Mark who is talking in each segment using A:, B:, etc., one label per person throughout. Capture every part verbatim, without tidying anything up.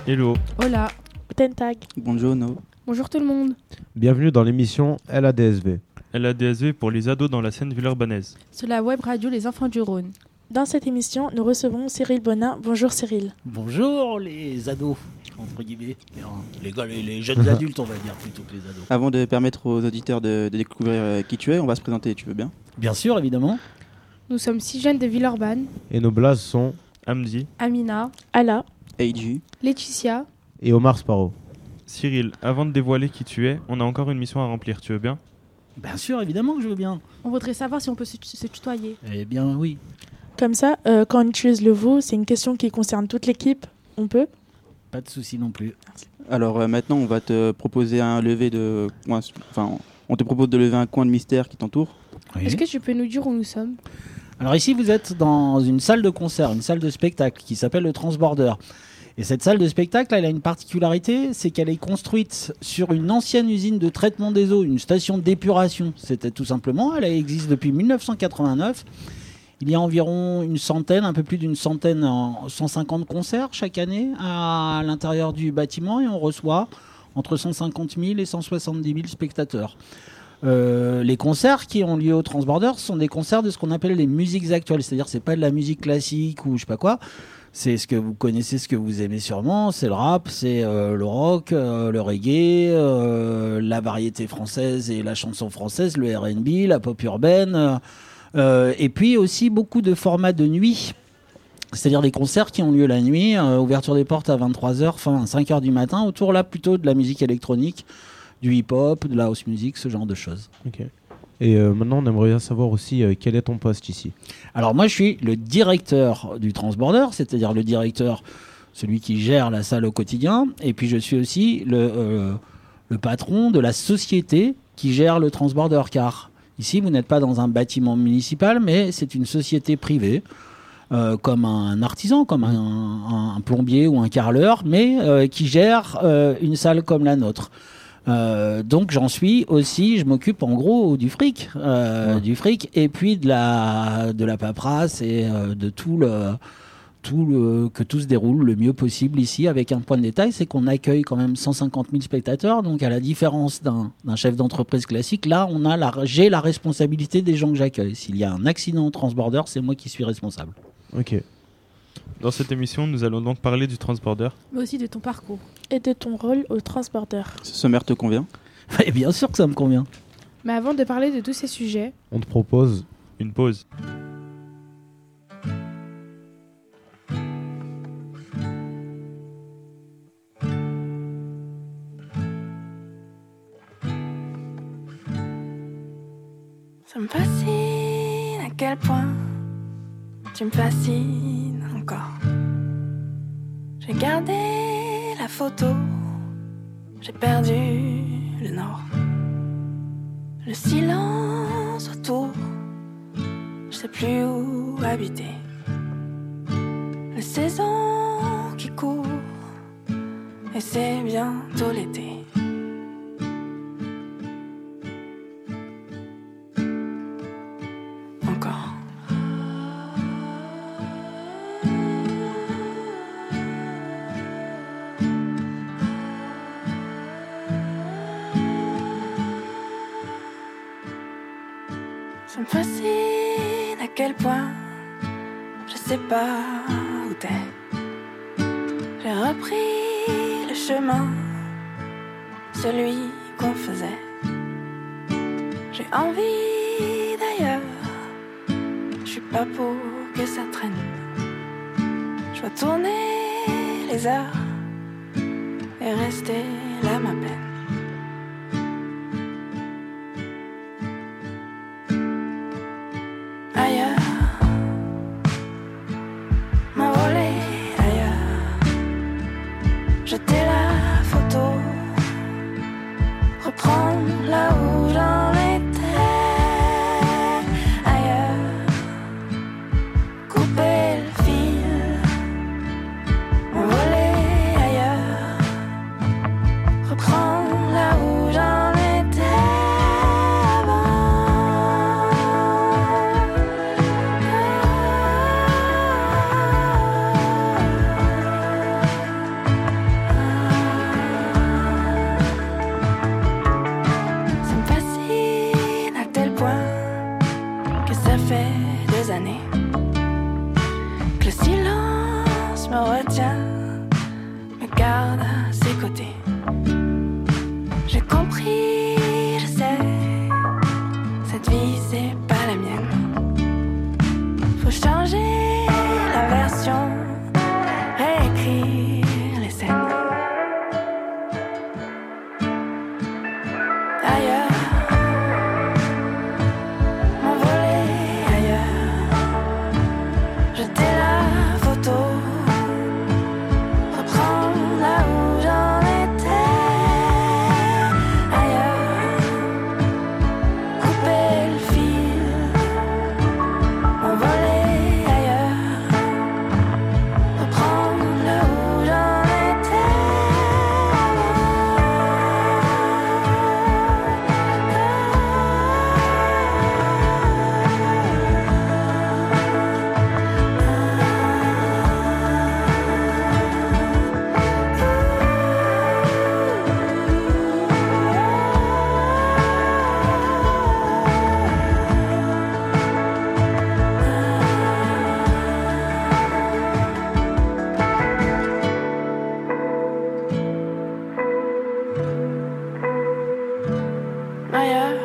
A: Hello.
B: Hola.
C: Guten Tag.
D: Buongiorno.
B: Bonjour tout le monde.
E: Bienvenue dans l'émission L A D S V.
A: L A D S V pour les ados dans la Seine-Villeurbannaise.
B: Sur la web radio Les Enfants du Rhône.
C: Dans cette émission, nous recevons Cyril Bonin. Bonjour Cyril.
F: Bonjour les ados, entre guillemets. Les, gars, les, les jeunes adultes, on va dire, plutôt que les ados.
D: Avant de permettre aux auditeurs de, de découvrir euh, qui tu es, on va se présenter, tu veux bien?
F: Bien sûr, évidemment.
B: Nous sommes six jeunes de Villeurbanne.
E: Et nos blazes sont
A: Hamdi,
B: Amina,
C: Ala,
D: Eiji
B: Laetitia.
E: et Omar Sparrow.
A: Cyril, avant de dévoiler qui tu es, on a encore une mission à remplir, tu veux bien?
F: Bien sûr, évidemment que je veux bien.
B: On voudrait savoir si on peut se, se tutoyer.
F: Eh bien, oui.
C: Comme ça, euh, quand on utilise le vous, c'est une question qui concerne toute l'équipe. On peut?
F: Pas de souci non plus.
D: Alors euh, maintenant, on va te proposer un lever de... Enfin, on te propose de lever un coin de mystère qui t'entoure.
F: Oui.
B: Est-ce que tu peux nous dire où nous sommes?
F: Alors ici, vous êtes dans une salle de concert, une salle de spectacle qui s'appelle le Transborder. Et cette salle de spectacle, elle a une particularité, c'est qu'elle est construite sur une ancienne usine de traitement des eaux, une station d'épuration. C'était tout simplement, elle existe depuis mille neuf cent quatre-vingt-neuf. Il y a environ une centaine, un peu plus d'une centaine, cent cinquante concerts chaque année à l'intérieur du bâtiment et on reçoit entre cent cinquante mille et cent soixante-dix mille spectateurs. Euh, les concerts qui ont lieu au Transborder sont des concerts de ce qu'on appelle les musiques actuelles, c'est-à-dire c'est pas de la musique classique ou je sais pas quoi. C'est ce que vous connaissez, ce que vous aimez sûrement, c'est le rap, c'est euh, le rock, euh, le reggae, euh, la variété française et la chanson française, le R and B, la pop urbaine, euh, et puis aussi beaucoup de formats de nuit, c'est-à-dire les concerts qui ont lieu la nuit, euh, ouverture des portes à vingt-trois heures, fin à cinq heures du matin, autour là plutôt de la musique électronique, du hip-hop, de la house music, ce genre de choses.
E: Ok. Et euh, maintenant, on aimerait bien savoir aussi euh, quel est ton poste ici.
F: Alors moi, je suis le directeur du Transborder, c'est-à-dire le directeur, celui qui gère la salle au quotidien. Et puis je suis aussi le, euh, le patron de la société qui gère le Transborder. Car ici, vous n'êtes pas dans un bâtiment municipal, mais c'est une société privée, euh, comme un artisan, comme un, un, un plombier ou un carreleur, mais euh, qui gère euh, une salle comme la nôtre. Euh, donc j'en suis aussi, je m'occupe en gros du fric, euh, ouais. du fric et puis de la de la paperasse et euh, de tout le tout le que tout se déroule le mieux possible ici. Avec un point de détail, c'est qu'on accueille quand même cent cinquante mille spectateurs. Donc à la différence d'un d'un chef d'entreprise classique, là on a la j'ai la responsabilité des gens que j'accueille. S'il y a un accident au Transborder, c'est moi qui suis responsable.
E: Ok.
A: Dans cette émission, nous allons donc parler du Transborder.
B: Mais aussi de ton parcours.
C: Et de ton rôle au Transborder.
D: Ce sommaire te convient?
F: Et bien sûr que ça me convient.
B: Mais avant de parler de tous ces sujets,
E: on te propose
A: une pause.
G: Ça me fascine à quel point tu me fascines encore. J'ai gardé la photo, j'ai perdu le nord. Le silence autour, je sais plus où habiter. Les saisons qui courent, et c'est bientôt l'été. Encore. Ça me fascine à quel point je sais pas où t'es. J'ai repris le chemin, celui qu'on faisait. J'ai envie d'ailleurs, je suis pas pour que ça traîne. Je vais tourner les heures et rester là ma peine. Reprendre côté. J'ai compris, je sais, cette vie c'est pas la mienne. Faut changer la version, réécrire les scènes. Ailleurs, m'envoler ailleurs, jeter la photo, reprendre là où j'en étais. Ailleurs, couper le fil, m'envoler ailleurs, reprendre là où j'en étais. Ailleurs,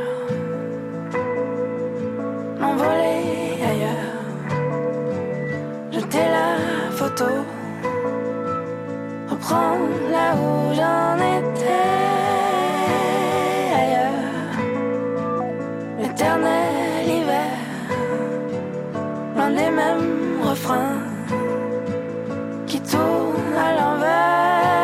G: m'envoler ailleurs, jeter la photo, reprendre là où j'en étais. Ailleurs, l'éternel hiver, loin des mêmes refrains qui tournent à l'envers.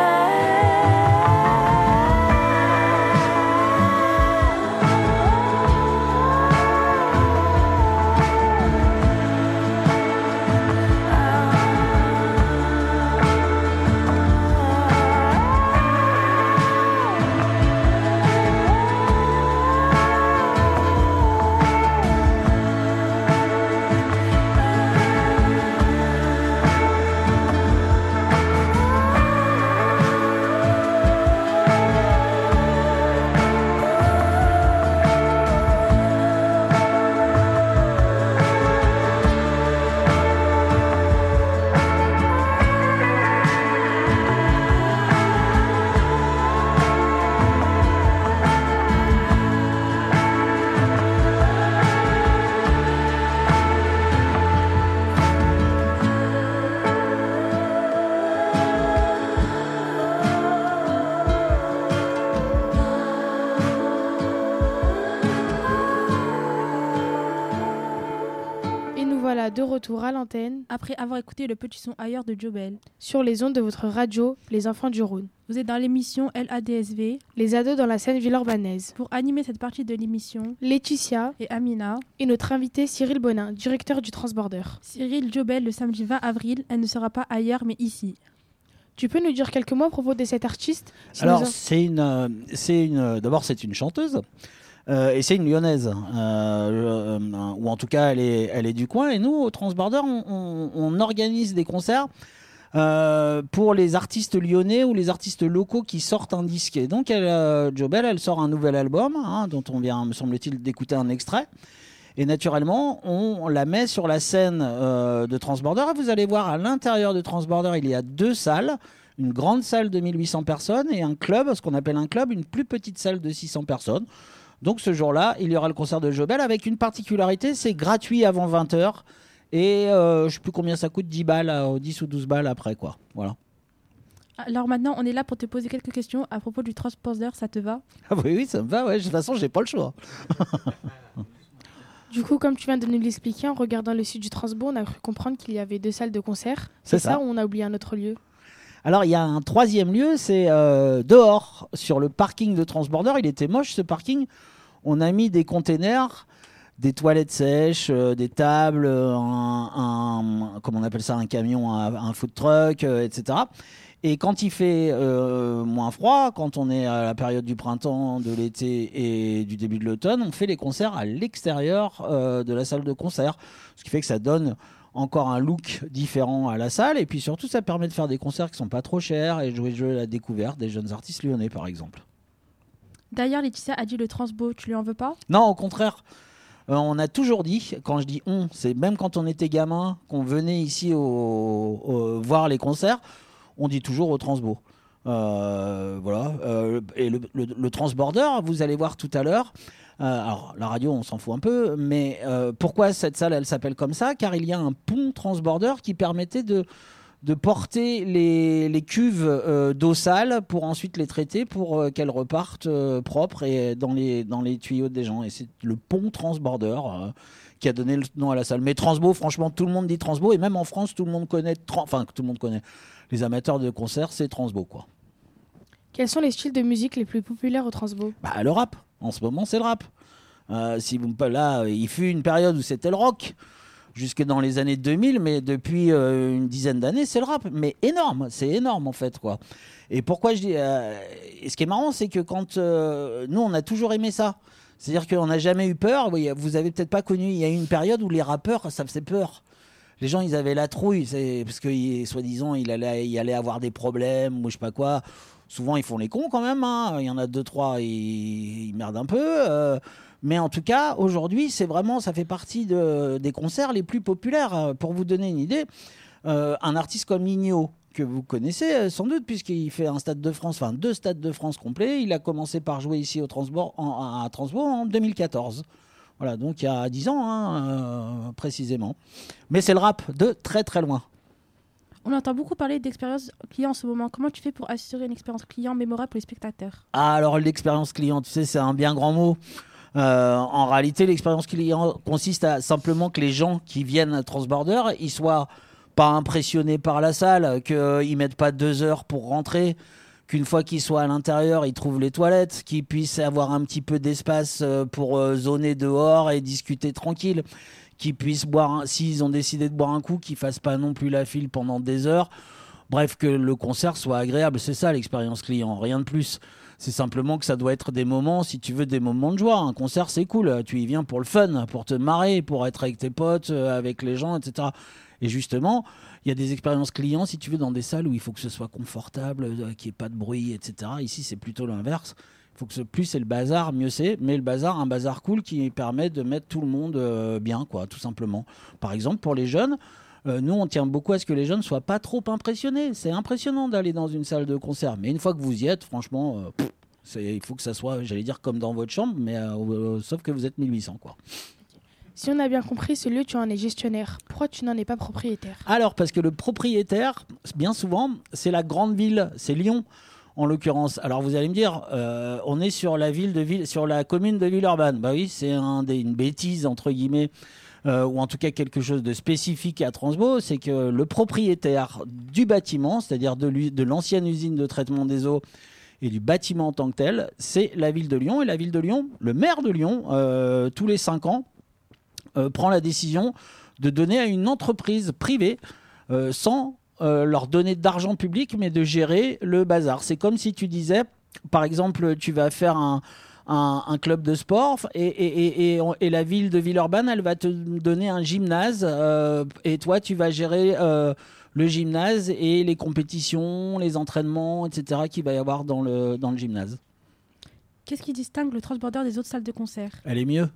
B: Et nous voilà de retour à l'antenne
H: Après avoir écouté le petit son ailleurs de Jobel.
B: sur les ondes de votre radio, Les Enfants du Rhône.
H: Vous êtes dans l'émission L A D S V.
B: Les ados dans la scène villeurbanaise.
H: Pour animer cette partie de l'émission,
B: Laetitia
H: et Amina,
B: et notre invité Cyril Bonin, directeur du Transborder.
H: Cyril Jobel le samedi vingt avril, elle ne sera pas ailleurs mais ici.
B: Tu peux nous dire quelques mots à propos de cet artiste si
F: Alors,
B: nous en-
F: c'est une, euh, c'est une, euh, d'abord, c'est une chanteuse. euh, et c'est une lyonnaise, euh, euh, ou en tout cas elle est, elle est du coin. Et nous, au Transborder, on, on- on organise des concerts euh, pour les artistes lyonnais ou les artistes locaux qui sortent un disque. Et donc, elle, euh, Jobel, elle sort un nouvel album, hein, dont on vient, me semble-t-il, d'écouter un extrait. Et naturellement, on la met sur la scène euh, de Transborder. Et vous allez voir, à l'intérieur de Transborder, il y a deux salles. Une grande salle de mille huit cents personnes et un club, ce qu'on appelle un club, une plus petite salle de six cents personnes. Donc ce jour-là, il y aura le concert de Jobel avec une particularité, c'est gratuit avant vingt heures. Et euh, je ne sais plus combien ça coûte, dix balles, euh, dix ou douze balles après, quoi. Voilà.
H: Alors maintenant, on est là pour te poser quelques questions à propos du Transborder, ça te va?
F: Ah oui, oui, ça me va, ouais. De toute façon, j'ai pas le choix.
B: Du coup, comme tu viens de nous l'expliquer, en regardant le site du Transbo, on a cru comprendre qu'il y avait deux salles de concert.
F: C'est
B: ça
F: ça.
B: ou on a oublié un autre lieu?
F: Alors, il y a un troisième lieu, c'est euh, dehors, sur le parking de Transborder. Il était moche, ce parking. On a mis des containers, des toilettes sèches, euh, des tables, euh, un, un- comment on appelle ça, un camion, un, un food truck, euh, et cetera. Et quand il fait euh, moins froid, quand on est à la période du printemps, de l'été et du début de l'automne, on fait les concerts à l'extérieur euh, de la salle de concert. Ce qui fait que ça donne encore un look différent à la salle. Et puis surtout, ça permet de faire des concerts qui sont pas trop chers et jouer le jeu à la découverte des jeunes artistes lyonnais, par exemple.
H: D'ailleurs, Laetitia a dit le Transbo, tu lui en veux pas?
F: Non, au contraire. Euh, on a toujours dit, quand je dis on, c'est même quand on était gamin, qu'on venait ici au, au- voir les concerts, on dit toujours au Transbo. Euh, voilà. Euh, et le, le, le transborder, vous allez voir tout à l'heure. Euh, alors, la radio, on s'en fout un peu, mais euh, pourquoi cette salle, elle s'appelle comme ça? Car il y a un pont transborder qui permettait de, de porter les, les cuves euh, d'eau sale pour ensuite les traiter pour euh, qu'elles repartent euh, propres et dans les, dans les tuyaux des gens. Et c'est le pont transborder euh, qui a donné le nom à la salle. Mais Transbo, franchement, tout le monde dit Transbo, et même en France, tout le monde connaît, Tran- enfin, tout le monde connaît. Les amateurs de concerts, c'est Transbo, quoi.
B: Quels sont les styles de musique les plus populaires au Transbo?
F: Bah, le rap. En ce moment, c'est le rap. Euh, si vous me là, il fut une période où c'était le rock, jusque dans les années deux mille, mais depuis euh, une dizaine d'années, c'est le rap. Mais énorme, c'est énorme en fait, quoi. Et pourquoi je dis euh, et ce qui est marrant, c'est que quand euh, nous, on a toujours aimé ça. C'est-à-dire qu'on n'a jamais eu peur. Vous avez peut-être pas connu. Il y a eu une période où les rappeurs, ça faisait peur. Les gens, ils avaient la trouille, c'est parce que il- soi-disant, il allait, il allait avoir des problèmes ou je sais pas quoi. Souvent, ils font les cons quand même. Hein. Il y en a deux, trois, ils, ils merdent un peu. euh, Mais en tout cas, aujourd'hui, c'est vraiment, ça fait partie de, des concerts les plus populaires. Euh, Pour vous donner une idée, euh, un artiste comme Nino, que vous connaissez euh, sans doute, puisqu'il fait un Stade de France, enfin deux Stades de France complets. Il a commencé par jouer ici au Transbo, en, à Transbo en deux mille quatorze. Voilà, donc il y a dix ans, hein, euh, précisément. Mais c'est le rap de très très loin.
H: On entend beaucoup parler d'expérience client en ce moment. Comment tu fais pour assurer une expérience client mémorable pour les spectateurs?
F: Ah, alors l'expérience client, tu sais, c'est un bien grand mot. Euh, en réalité, l'expérience client consiste à simplement que les gens qui viennent à Transborder, ils soient pas impressionnés par la salle, qu'ils mettent pas deux heures pour rentrer, qu'une fois qu'ils soient à l'intérieur, ils trouvent les toilettes, qu'ils puissent avoir un petit peu d'espace euh, pour euh, zoner dehors et discuter tranquille, qu'ils puissent boire, un- s'ils ont décidé de boire un coup, qu'ils fassent pas non plus la file pendant des heures. Bref, que le concert soit agréable, c'est ça l'expérience client, rien de plus. C'est simplement que ça doit être des moments, si tu veux, des moments de joie. Un concert, c'est cool. Tu y viens pour le fun, pour te marrer, pour être avec tes potes, euh, avec les gens, et cetera. Et justement, il y a des expériences clients, si tu veux, dans des salles où il faut que ce soit confortable, euh, qu'il n'y ait pas de bruit, et cetera. Ici, c'est plutôt l'inverse. Il faut que ce, plus c'est le bazar, mieux c'est. Mais le bazar, un bazar cool qui permet de mettre tout le monde euh, bien, quoi, tout simplement. Par exemple, pour les jeunes, euh, nous, on tient beaucoup à ce que les jeunes ne soient pas trop impressionnés. C'est impressionnant d'aller dans une salle de concert. Mais une fois que vous y êtes, franchement, euh, pff, c'est, il faut que ça soit, j'allais dire, comme dans votre chambre, mais euh, euh, sauf que vous êtes mille huit cents, quoi.
B: Si on a bien compris, ce lieu, tu en es gestionnaire. Pourquoi tu n'en es pas propriétaire?
F: Alors, parce que le propriétaire, bien souvent, c'est la grande ville, c'est Lyon, en l'occurrence. Alors, vous allez me dire, euh, on est sur la ville de Ville, sur la commune de Villeurbanne. Bah oui, c'est un des, une bêtise entre guillemets, euh, ou en tout cas quelque chose de spécifique à Transbo, c'est que le propriétaire du bâtiment, c'est-à-dire de, l'u- de l'ancienne usine de traitement des eaux et du bâtiment en tant que tel, c'est la ville de Lyon. Et la ville de Lyon, le maire de Lyon, euh, tous les cinq ans, euh, prend la décision de donner à une entreprise privée euh, sans euh, leur donner d'argent public, mais de gérer le bazar. C'est comme si tu disais, par exemple, tu vas faire un, un, un club de sport et, et, et, et, et la ville de Villeurbanne, elle va te donner un gymnase euh, et toi, tu vas gérer euh, le gymnase et les compétitions, les entraînements, et cetera qu'il va y avoir dans le, dans le gymnase.
H: Qu'est-ce qui distingue le Transborder des autres salles de concert?
F: Elle est mieux.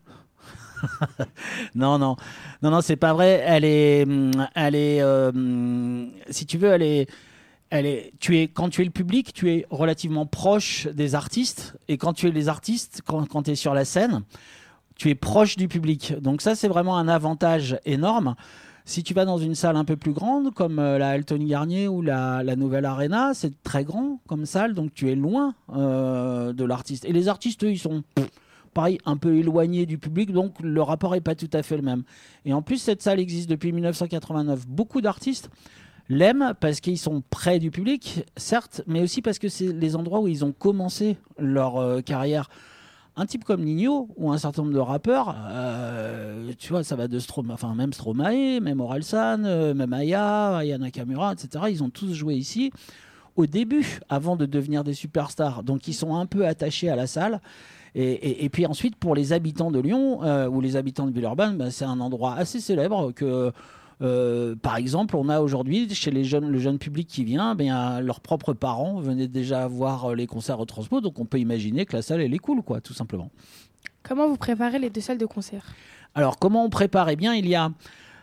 F: non, non, non, non, c'est pas vrai. Elle est, elle est, euh, si tu veux, elle est, elle est. Tu es, quand tu es le public, tu es relativement proche des artistes, et quand tu es les artistes, quand, quand tu es sur la scène, tu es proche du public. Donc ça, c'est vraiment un avantage énorme. Si tu vas dans une salle un peu plus grande, comme euh, la Altony Garnier ou la, la Nouvelle Arena, c'est très grand comme salle, donc tu es loin euh, de l'artiste. Et les artistes, eux, ils sont pff, pareil, un peu éloignés du public, donc le rapport n'est pas tout à fait le même. Et en plus, cette salle existe depuis mille neuf cent quatre-vingt-neuf. Beaucoup d'artistes l'aiment parce qu'ils sont près du public, certes, mais aussi parce que c'est les endroits où ils ont commencé leur euh, carrière. Un type comme Nino ou un certain nombre de rappeurs, euh, tu vois, ça va de Stromae, enfin même Stromae, même Orelsan, euh, même Aya, Aya Nakamura, et cetera. Ils ont tous joué ici au début, avant de devenir des superstars. Donc ils sont un peu attachés à la salle. Et, et, et puis ensuite, pour les habitants de Lyon euh, ou les habitants de Villeurbanne, ben, c'est un endroit assez célèbre que, euh, par exemple, on a aujourd'hui chez les jeunes, le jeune public qui vient, ben, leurs propres parents venaient déjà voir les concerts au Transpo, donc on peut imaginer que la salle, elle est cool, quoi, tout simplement.
B: Comment vous préparez les deux salles de concert?
F: Alors, comment on prépare? Eh bien, il y a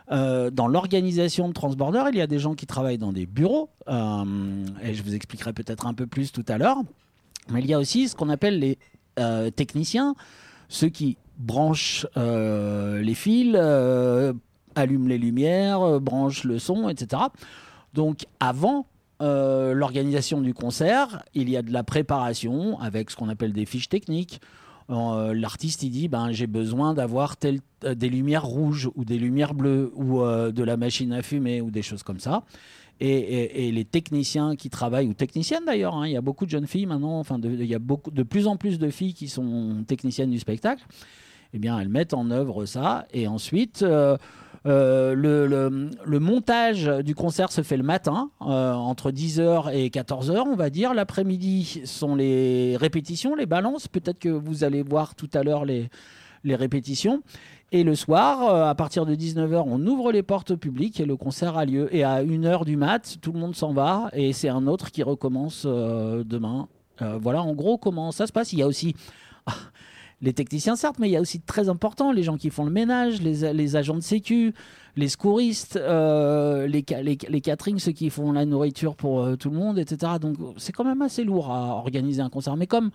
F: Euh, dans l'organisation de Transborder, il y a des gens qui travaillent dans des bureaux, euh, et je vous expliquerai peut-être un peu plus tout à l'heure. Mais il y a aussi ce qu'on appelle les euh, techniciens, ceux qui branchent euh, les fils, euh, allument les lumières, euh, branchent le son, et cetera. Donc avant euh, l'organisation du concert, il y a de la préparation avec ce qu'on appelle des fiches techniques. Euh, l'artiste il dit ben, j'ai besoin d'avoir tel, euh, des lumières rouges ou des lumières bleues ou euh, de la machine à fumer ou des choses comme ça. Et, et, et les techniciens qui travaillent, ou techniciennes d'ailleurs, hein, il y a beaucoup de jeunes filles maintenant, enfin de, il y a beaucoup, de plus en plus de filles qui sont techniciennes du spectacle, eh bien elles mettent en œuvre ça. Et ensuite, euh, euh, le, le, le montage du concert se fait le matin, euh, entre dix heures et quatorze heures, on va dire. L'après-midi sont les répétitions, les balances. Peut-être que vous allez voir tout à l'heure les, les répétitions. Et le soir, euh, à partir de dix-neuf heures, on ouvre les portes au public et le concert a lieu. Et à une heure du mat, tout le monde s'en va et c'est un autre qui recommence euh, demain. Euh, voilà en gros comment ça se passe. Il y a aussi ah, les techniciens, certes, mais il y a aussi très important les gens qui font le ménage, les, les agents de sécu, les secouristes, euh, les, les, les catering, ceux qui font la nourriture pour euh, tout le monde, et cetera. Donc c'est quand même assez lourd à organiser un concert. Mais comme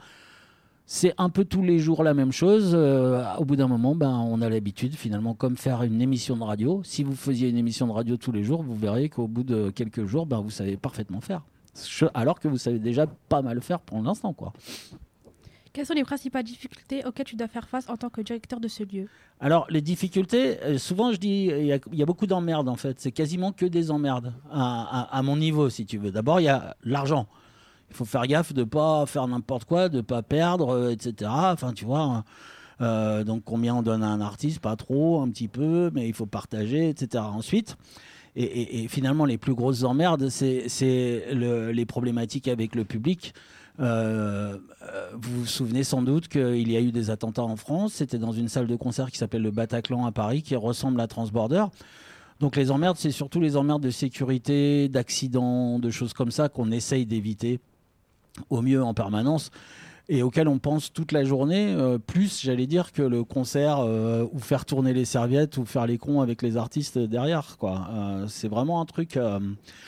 F: c'est un peu tous les jours la même chose, euh, au bout d'un moment, ben, on a l'habitude finalement, comme faire une émission de radio. Si vous faisiez une émission de radio tous les jours, vous verrez qu'au bout de quelques jours, ben, vous savez parfaitement faire. Alors que vous savez déjà pas mal faire pour l'instant, quoi.
H: Quelles sont les principales difficultés auxquelles tu dois faire face en tant que directeur de ce lieu ?
F: Alors, les difficultés, euh, souvent je dis, il y, y a beaucoup d'emmerdes en fait. C'est quasiment que des emmerdes à, à, à mon niveau, si tu veux. D'abord, il y a l'argent. Il faut faire gaffe de ne pas faire n'importe quoi, de ne pas perdre, euh, et cetera. Enfin, tu vois, euh, donc combien on donne à un artiste ? Pas trop, un petit peu, mais il faut partager, et cetera. Ensuite, et, et, et finalement, les plus grosses emmerdes, c'est, c'est le, les problématiques avec le public. Euh, vous vous souvenez sans doute qu'il y a eu des attentats en France. C'était dans une salle de concert qui s'appelle le Bataclan à Paris, qui ressemble à Transborder. Donc les emmerdes, c'est surtout les emmerdes de sécurité, d'accidents, de choses comme ça qu'on essaye d'éviter au mieux en permanence et auxquelles on pense toute la journée, euh, plus j'allais dire que le concert euh, ou faire tourner les serviettes ou faire les cons avec les artistes derrière, quoi. Euh, c'est vraiment un truc... Euh...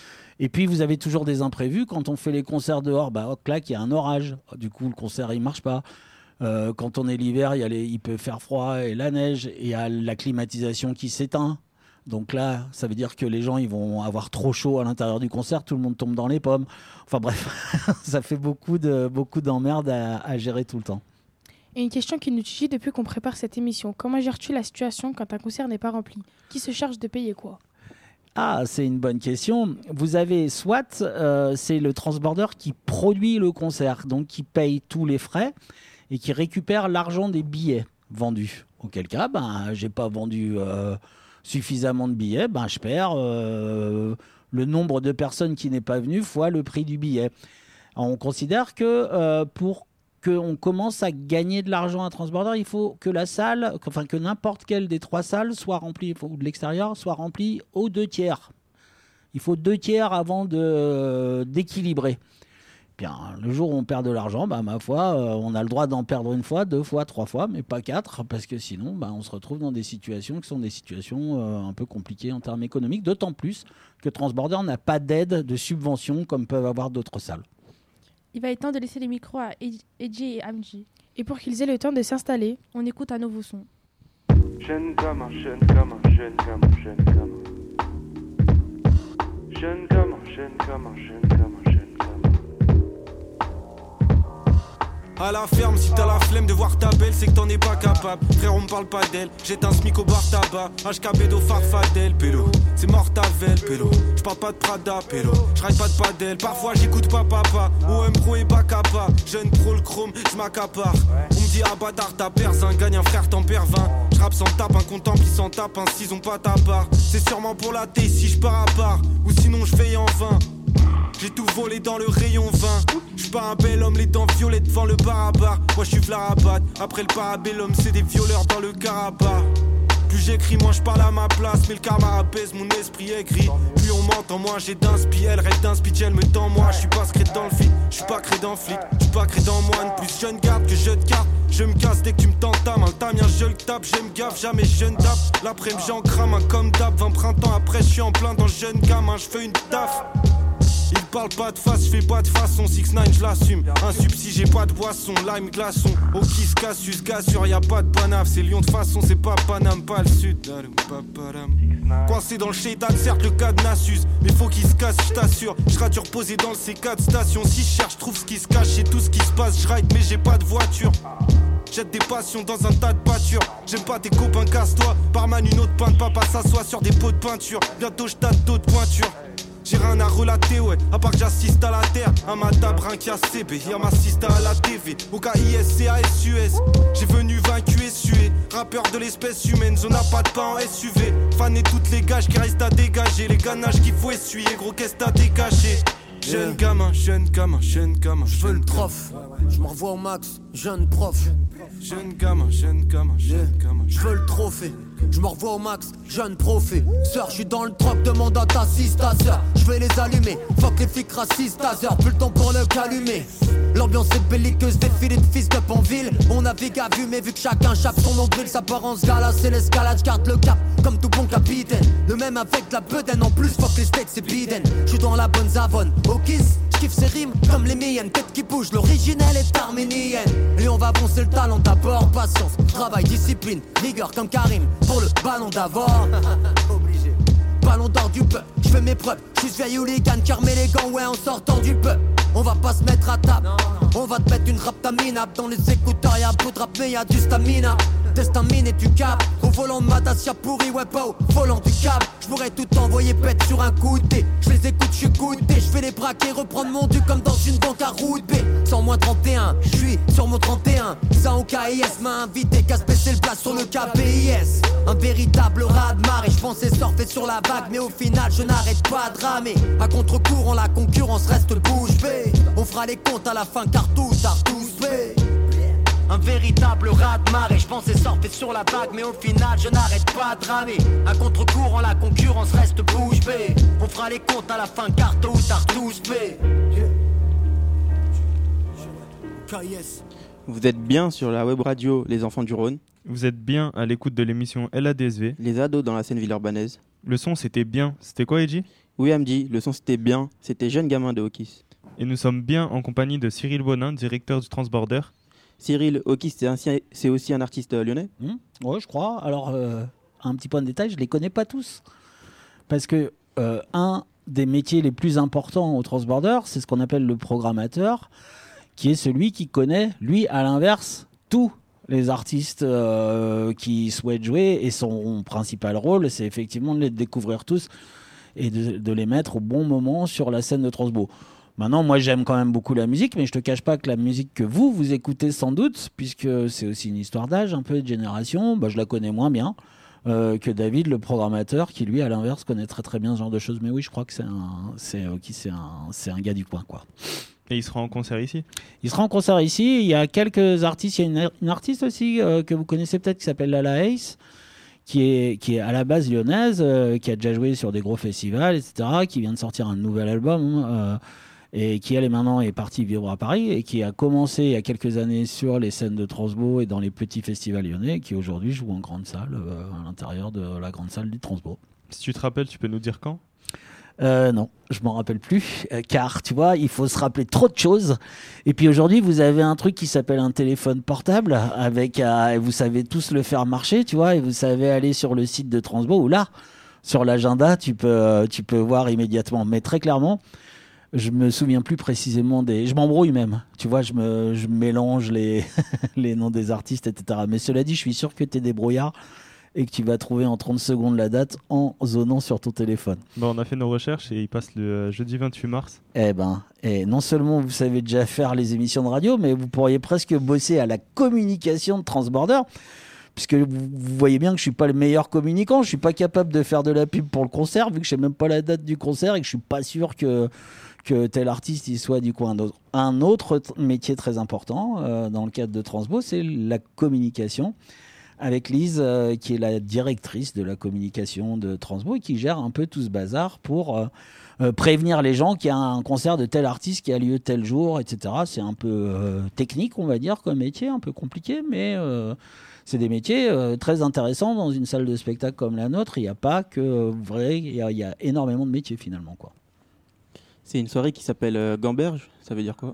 F: Et puis vous avez toujours des imprévus. Quand on fait les concerts dehors, bah, hop, clac, il y a un orage. Du coup, le concert, il marche pas. Euh, quand on est l'hiver, il, y a les... il peut faire froid et la neige. Et il y a la climatisation qui s'éteint. Donc là, ça veut dire que les gens ils vont avoir trop chaud à l'intérieur du concert. Tout le monde tombe dans les pommes. Enfin bref, ça fait beaucoup, de, beaucoup d'emmerdes à, à gérer tout le temps.
B: Et une question qui nous tue depuis qu'on prépare cette émission. Comment gères-tu la situation quand un concert n'est pas rempli ? Qui se charge de payer quoi ?
F: Ah, c'est une bonne question. Vous avez soit, euh, c'est le Transborder qui produit le concert, donc qui paye tous les frais et qui récupère l'argent des billets vendus. Auquel cas, ben, j'ai pas vendu euh, suffisamment de billets, ben, je perds euh, le nombre de personnes qui n'est pas venu fois le prix du billet. Alors, on considère que euh, pour qu'on commence à gagner de l'argent à Transborder, il faut que la salle, enfin que n'importe quelle des trois salles soit remplie, ou de l'extérieur, soit remplie aux deux tiers. Il faut deux tiers avant de, d'équilibrer. Bien, le jour où on perd de l'argent, bah, ma foi, euh, on a le droit d'en perdre une fois, deux fois, trois fois, mais pas quatre, parce que sinon, bah, on se retrouve dans des situations qui sont des situations euh, un peu compliquées en termes économiques, d'autant plus que Transborder n'a pas d'aide de subvention comme peuvent avoir d'autres salles.
H: Il va être temps de laisser les micros à Edji et Amji.
B: Et pour qu'ils aient le temps de s'installer,
H: on écoute un nouveau son.
I: Jeune gamin, jeune gamin, jeune gamin, jeune gamin. Jeune gamin, jeune gamin, jeune gamin, jeune gamin. À la ferme, si t'as la flemme de voir ta belle, c'est que t'en es pas capable. Frère, on me parle pas d'elle. Jette un smic au bar tabac. H K B do farfadel, pélo. C'est mortavel, pélo. J'parle pas de Prada, pélo. J'ride pas de padel. Parfois j'écoute pas papa. O M Pro et Bacapa. Jeune pro le chrome, j'm'accapare. On me dit ah bâtard, t'as perds un. Gagne un frère, t'en perds vingt. J'rappe sans tape, un contemple qui s'en tape. Un s'ils ont pas ta part. C'est sûrement pour la thé si j'pars à part. Ou sinon j'veille en vain. J'ai tout volé dans le rayon vingt. J'suis pas un bel homme, les dents violettes devant le bar à bar. Moi j'suis Vlarabat, après le parabellum, c'est des violeurs dans le caraba. Plus j'écris, moins je parle à ma place. Mais le karma apaise mon esprit aigri. Plus on m'entend, moins j'ai d'inspi. Elle rêve d'inspi, elle me tend moi. Je suis pas secret dans le flic, je suis pas créé dans le flic. Je suis pas créé dans moine. Plus je ne garde que je te garde. Je me casse dès que tu me tentes ta main. Ta mien, je le tape, je me gaffe, jamais je ne tape. L'après-midi, j'en crame un comme d'hab. vingt printemps après, je suis en plein dans le jeune gamin. Je fais une taf. Il parle pas de face, je fais pas de façon. six neuf je l'assume. Un subsi, j'ai pas de boisson. Lime glaçon. Au kiss Cassius, gars sûr, y a pas de panaf. C'est Lyon de façon, c'est pas Paname, pas le sud. Coincé dans le shade, certes le cadenas s'use. Mais faut qu'il se casse, je t'assure. Je rature posé dans le C quatre station. Si je cherche, trouve ce qui se cache. Et tout ce qui se passe, je ride, mais j'ai pas de voiture. Jette des passions dans un tas de pâture. J'aime pas tes copains, casse-toi. Barman, une autre pinte, papa s'assoit sur des pots de peinture. Bientôt je tâte d'autres pointures. J'ai rien à relater, ouais, à part que j'assiste à la terre. Un matab, un qui a C B, hier m'assiste à la T V. Au K I S C A S U S, j'ai venu vaincu et sué. Rappeur de l'espèce humaine, zone n'a pas de pain en S U V. Fan et toutes les gages qui restent à dégager. Les ganaches qu'il faut essuyer, gros qu'est-ce t'as décaché. Jeune gamin, jeune gamin, jeune gamin.
J: Je veux le trof, je me revois au max, jeune prof.
I: Jeune gamin, jeune gamin, jeune gamin.
J: Je veux le trophée, je me revois au max, jeune prophète. Sœur, je suis dans le troc, demande à ta sista sœur. Je vais les allumer, fuck les flics racistes, taser. Plus le temps pour le calumer. L'ambiance est belliqueuse, défilé de fils de en ville. On navigue à vue, mais vu que chacun chape son nombril, sa parence gala, c'est l'escalade, j'garde le cap, comme tout bon capitaine. Le même avec la bedaine, en plus, fuck les steaks, c'est biden. Je suis dans la bonne zavonne, au kiss, j'kiffe ses rimes comme les miennes. Tête qui bouge, l'originel est arménienne. Et on va poncer le talent d'abord, patience, travail, discipline, rigueur comme Karim. Pour le ballon d'abord, obligé. Ballon d'or du peuple, j'fais mes preuves. J'suis ce vieil hooligan qui remet les gants, ouais, en sortant du peuple. On va pas se mettre à table, on va te mettre une raptaminable. Dans les écouteurs y'a peu de rap mais y'a du stamina. Destin mine et tu capes, au volant de ma Dacia pourri, ouais pas au volant du câble. J'pourrais tout envoyer pète sur un coup de dé. J'les écoute, j'suis goûté, j'fais les braquer, reprendre mon dû comme dans une banque à route B. Sans moins trente et un, j'suis sur mon trente et un. Ça au K I S m'a invité qu'à se baisser le place sur le K P I S. Un véritable raz de marée, j'pensais surfer sur la vague, mais au final je n'arrête pas de ramer. À contre-courant, la concurrence reste bouche bée. On fera les comptes à la fin car tout a tous fait. Un véritable raz de marée, je pensais surfer sur la vague, mais au final je n'arrête pas de ramer. À contre-courant, la concurrence reste bouche bée. On fera les comptes à la fin car tôt ou tard tous fait.
D: Vous êtes bien sur la web radio Les Enfants du Rhône.
A: Vous êtes bien à l'écoute de l'émission L A D S V.
D: Les ados dans la scène villeurbanaise.
A: Le son c'était bien, c'était quoi Edgy?
D: Oui Amdi, le son c'était bien, c'était Jeune Gamin de Hawkis.
A: Et nous sommes bien en compagnie de Cyril Bonin, directeur du Transborder.
D: Cyril, Hawkis c'est, un, c'est aussi un artiste lyonnais?
F: mmh, Ouais, je crois. Alors, euh, un petit point de détail, je les connais pas tous. Parce que euh, un des métiers les plus importants au Transborder, c'est ce qu'on appelle le programmateur, qui est celui qui connaît, lui, à l'inverse, tous les artistes euh, qui souhaitent jouer. Et son principal rôle, c'est effectivement de les découvrir tous et de, de les mettre au bon moment sur la scène de Transbo. Maintenant, moi, j'aime quand même beaucoup la musique, mais je te cache pas que la musique que vous, vous écoutez sans doute, puisque c'est aussi une histoire d'âge, un peu de génération, bah, je la connais moins bien euh, que David, le programmateur, qui lui, à l'inverse, connaît très très bien ce genre de choses. Mais oui, je crois que c'est un, c'est, okay, c'est un, c'est un gars du coin, quoi.
A: Et il sera en concert ici? Il
F: sera en concert ici. Il y a quelques artistes. Il y a une, une artiste aussi euh, que vous connaissez peut-être qui s'appelle Lala Ace, qui est, qui est à la base lyonnaise, euh, qui a déjà joué sur des gros festivals, et cetera, qui vient de sortir un nouvel album. Euh, et qui elle est maintenant est partie vivre à Paris et qui a commencé il y a quelques années sur les scènes de Transbo et dans les petits festivals lyonnais et qui aujourd'hui joue en grande salle euh, à l'intérieur de la grande salle du Transbo.
A: Si tu te rappelles, tu peux nous dire quand?
F: Euh, non, je m'en rappelle plus, euh, car tu vois, il faut se rappeler trop de choses. Et puis aujourd'hui, vous avez un truc qui s'appelle un téléphone portable, avec, euh, et vous savez tous le faire marcher, tu vois, et vous savez aller sur le site de Transbo, ou là, sur l'agenda, tu peux, euh, tu peux voir immédiatement. Mais très clairement, je me souviens plus précisément des... Je m'embrouille même, tu vois, je, me, je mélange les, les noms des artistes, et cetera. Mais cela dit, je suis sûr que tu es débrouillard et que tu vas trouver en trente secondes la date en zonant sur ton téléphone.
A: Bon, on a fait nos recherches et il passe le euh, jeudi vingt-huit mars.
F: Eh ben, et non seulement vous savez déjà faire les émissions de radio, mais vous pourriez presque bosser à la communication de Transborder, puisque vous, vous voyez bien que je suis pas le meilleur communicant, je suis pas capable de faire de la pub pour le concert, vu que je sais même pas la date du concert et que je suis pas sûr que, que tel artiste il soit du coup un autre. Un autre t- métier très important euh, dans le cadre de Transbo, c'est la communication. avec Lise, euh, qui est la directrice de la communication de Transbo et qui gère un peu tout ce bazar pour euh, euh, prévenir les gens qu'il y a un concert de tel artiste qui a lieu tel jour, et cetera. C'est un peu euh, technique, on va dire, comme métier, un peu compliqué, mais euh, c'est des métiers euh, très intéressants dans une salle de spectacle comme la nôtre. Il n'y a pas que euh, vrai, il y, a- il y a énormément de métiers finalement, quoi.
D: C'est une soirée qui s'appelle euh, Gamberge, ça veut dire quoi?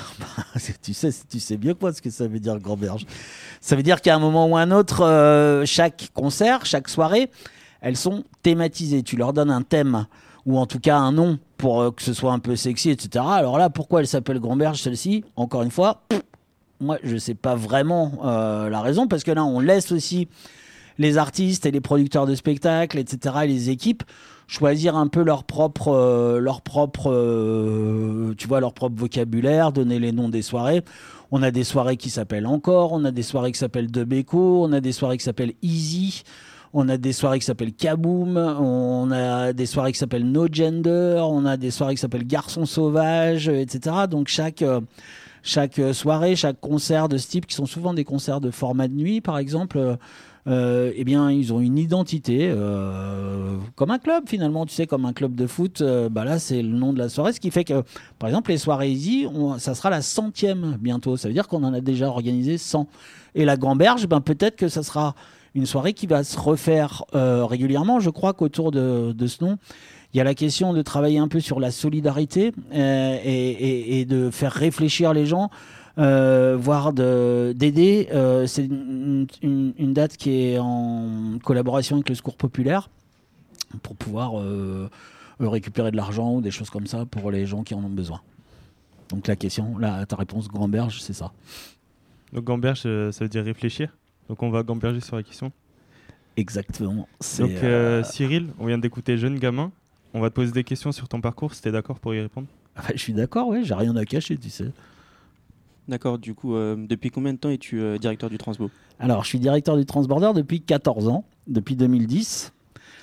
F: tu sais, tu sais bien quoi ce que ça veut dire, Gamberge. Ça veut dire qu'à un moment ou un autre, euh, chaque concert, chaque soirée, elles sont thématisées. Tu leur donnes un thème ou en tout cas un nom pour euh, que ce soit un peu sexy, et cetera. Alors là, pourquoi elle s'appelle Gamberge, celle-ci? Encore une fois, pff, moi, je sais pas vraiment euh, la raison, parce que là, on laisse aussi les artistes et les producteurs de spectacles, et cetera, et les équipes choisir un peu leur propre, euh, leur propre, euh, tu vois, leur propre vocabulaire, donner les noms des soirées. On a des soirées qui s'appellent Encore, on a des soirées qui s'appellent De Beko, on a des soirées qui s'appellent Easy, on a des soirées qui s'appellent Kaboom, on a des soirées qui s'appellent No Gender, on a des soirées qui s'appellent Garçon Sauvage, et cetera. Donc chaque, euh, chaque soirée, chaque concert de ce type, qui sont souvent des concerts de format de nuit, par exemple, euh, Euh, eh bien, ils ont une identité euh, comme un club finalement, tu sais, comme un club de foot. Euh, bah là, c'est le nom de la soirée, ce qui fait que, par exemple, les soirées Easy, on, ça sera la centième bientôt. Ça veut dire qu'on en a déjà organisé cent. Et la Gamberge, ben peut-être que ça sera une soirée qui va se refaire euh, régulièrement. Je crois qu'autour de, de ce nom, il y a la question de travailler un peu sur la solidarité euh, et, et, et de faire réfléchir les gens. Euh, voire de, d'aider. Euh, c'est une, une, une date qui est en collaboration avec le Secours Populaire pour pouvoir euh, récupérer de l'argent ou des choses comme ça pour les gens qui en ont besoin. Donc la question, là, ta réponse, Gamberge, c'est ça.
A: Donc Gamberge, euh, ça veut dire réfléchir. Donc on va gamberger sur la question.
F: Exactement. C'est,
A: Donc euh,
F: euh,
A: Cyril, on vient d'écouter Jeune Gamin. On va te poser des questions sur ton parcours, si t'es d'accord pour y répondre.
F: ah bah, je suis d'accord, ouais, j'ai rien à cacher, tu sais.
D: D'accord, du coup, euh, depuis combien de temps es-tu euh, directeur du Transbo?
F: Alors, je suis directeur du Transborder depuis quatorze ans, depuis deux mille dix.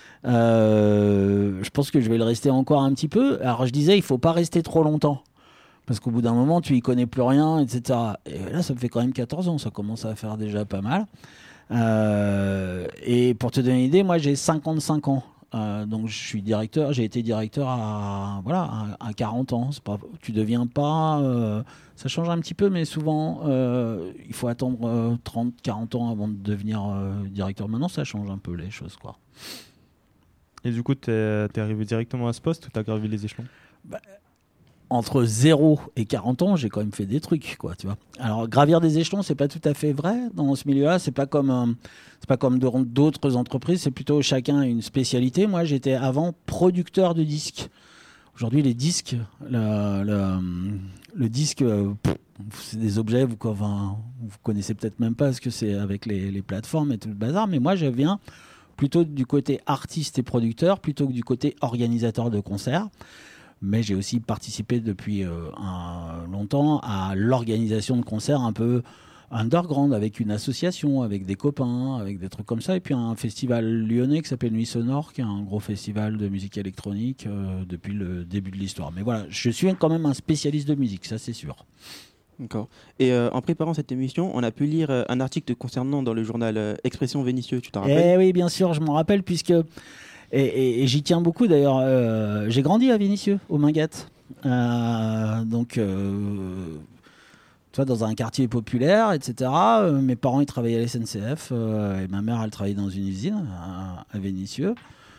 F: Euh, je pense que je vais le rester encore un petit peu. Alors, je disais, il faut pas rester trop longtemps. Parce qu'au bout d'un moment, tu y connais plus rien, et cetera. Et là, ça me fait quand même quatorze ans. Ça commence à faire déjà pas mal. Euh, et pour te donner une idée, moi, j'ai cinquante-cinq ans. Euh, donc, je suis directeur. J'ai été directeur à, voilà, à, à quarante ans. C'est pas, tu deviens pas... Euh, ça change un petit peu, mais souvent, euh, il faut attendre euh, trente, quarante ans avant de devenir euh, directeur. Maintenant, ça change un peu les choses, quoi.
A: Et du coup, t'es, t'es arrivé directement à ce poste ou t'as gravi les échelons?
F: Bah, entre zéro et quarante ans, j'ai quand même fait des trucs, quoi, tu vois. Alors, gravir des échelons, c'est pas tout à fait vrai dans ce milieu-là. C'est pas comme, euh, c'est pas comme d'autres entreprises. C'est plutôt chacun a une spécialité. Moi, j'étais avant producteur de disques. Aujourd'hui, les disques, le, le, le disque, euh, pff, c'est des objets, vous, enfin, vous connaissez peut-être même pas ce que c'est avec les, les plateformes et tout le bazar. Mais moi, je viens plutôt du côté artiste et producteur plutôt que du côté organisateur de concerts. Mais j'ai aussi participé depuis euh, un, longtemps à l'organisation de concerts un peu underground, avec une association, avec des copains, avec des trucs comme ça. Et puis un festival lyonnais qui s'appelle Nuit Sonore, qui est un gros festival de musique électronique euh, depuis le début de l'histoire. Mais voilà, je suis quand même un spécialiste de musique, ça c'est sûr.
D: D'accord. Et euh, en préparant cette émission, on a pu lire euh, un article te concernant dans le journal euh, Expression Vénitieux, tu t'en rappelles?
F: Eh oui, bien sûr, je m'en rappelle, puisque... Et, et, et j'y tiens beaucoup d'ailleurs. Euh, j'ai grandi à Vénissieux, au Minguette. Euh, donc, euh, tu vois, dans un quartier populaire, et cetera. Euh, mes parents, ils travaillaient à la S N C F. Euh, et ma mère, elle travaillait dans une usine à, à Vénissieux.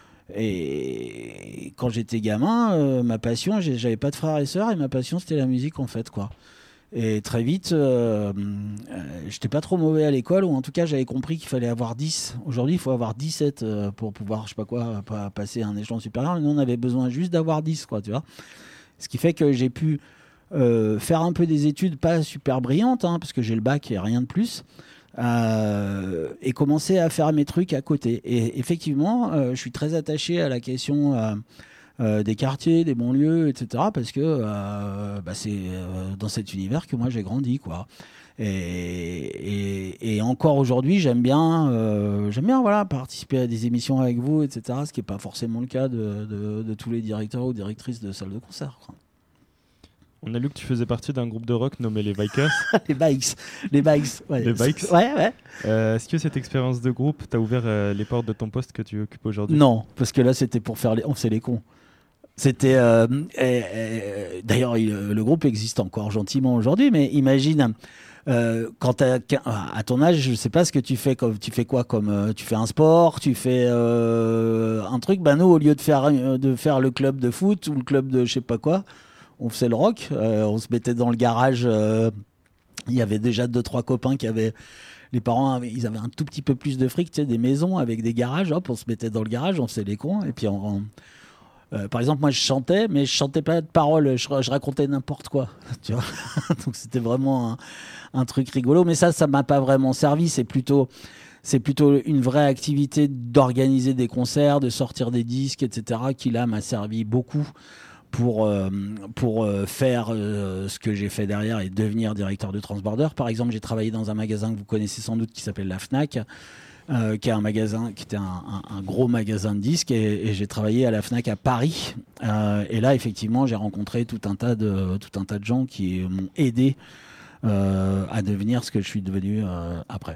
F: Et quand j'étais gamin, euh, ma passion, j'avais pas de frères et sœurs. Et ma passion, c'était la musique, en fait, quoi. Et très vite, euh, euh, j'étais pas trop mauvais à l'école, ou en tout cas, j'avais compris qu'il fallait avoir dix. Aujourd'hui, il faut avoir dix-sept euh, pour pouvoir, je sais pas quoi, pas passer un échelon supérieur. Mais nous, on avait besoin juste d'avoir dix, quoi, tu vois. Ce qui fait que j'ai pu euh, faire un peu des études, pas super brillantes, hein, parce que j'ai le bac et rien de plus, euh, et commencer à faire mes trucs à côté. Et effectivement, euh, je suis très attaché à la question... Euh, Euh, des quartiers, des banlieues, et cetera. Parce que euh, bah c'est euh, dans cet univers que moi j'ai grandi, quoi. Et, et, et encore aujourd'hui, j'aime bien, euh, j'aime bien voilà, participer à des émissions avec vous, et cetera. Ce qui n'est pas forcément le cas de, de, de tous les directeurs ou directrices de salles de concert, quoi.
A: On a lu que tu faisais partie d'un groupe de rock nommé les Bikers.
F: les Bikes, les Bikes, ouais.
A: Les Bikes.
F: Ouais, ouais.
A: Euh, est-ce que cette expérience de groupe t'a ouvert euh, les portes de ton poste que tu occupes aujourd'hui?
F: Non, parce que là c'était pour faire les, on faisait les cons. C'était euh, et, et, d'ailleurs il, le groupe existe encore gentiment aujourd'hui, mais imagine. Euh, quand t'as, à ton âge, je sais pas ce que tu fais. Comme tu fais quoi, comme euh, tu fais un sport, tu fais euh, un truc. Ben nous, au lieu de faire euh, de faire le club de foot ou le club de je sais pas quoi, on faisait le rock. Euh, on se mettait dans le garage. Euh, il y avait déjà deux trois copains qui avaient. Les parents, avaient, ils avaient un tout petit peu plus de fric, tu sais, des maisons avec des garages. Hop, on se mettait dans le garage, on faisait les cons, et puis on, on Euh, par exemple, moi, je chantais, mais je chantais pas de paroles, je, je racontais n'importe quoi, tu vois. Donc, c'était vraiment un, un truc rigolo. Mais ça, ça m'a pas vraiment servi. C'est plutôt, c'est plutôt une vraie activité d'organiser des concerts, de sortir des disques, et cetera, qui là m'a servi beaucoup pour euh, pour euh, faire euh, ce que j'ai fait derrière et devenir directeur de Transborder. Par exemple, j'ai travaillé dans un magasin que vous connaissez sans doute qui s'appelle la Fnac. Euh, qui est un magasin, qui était un, un, un gros magasin de disques, et, et j'ai travaillé à la Fnac à Paris. Euh, et là, effectivement, j'ai rencontré tout un tas de tout un tas de gens qui m'ont aidé euh, à devenir ce que je suis devenu euh, après.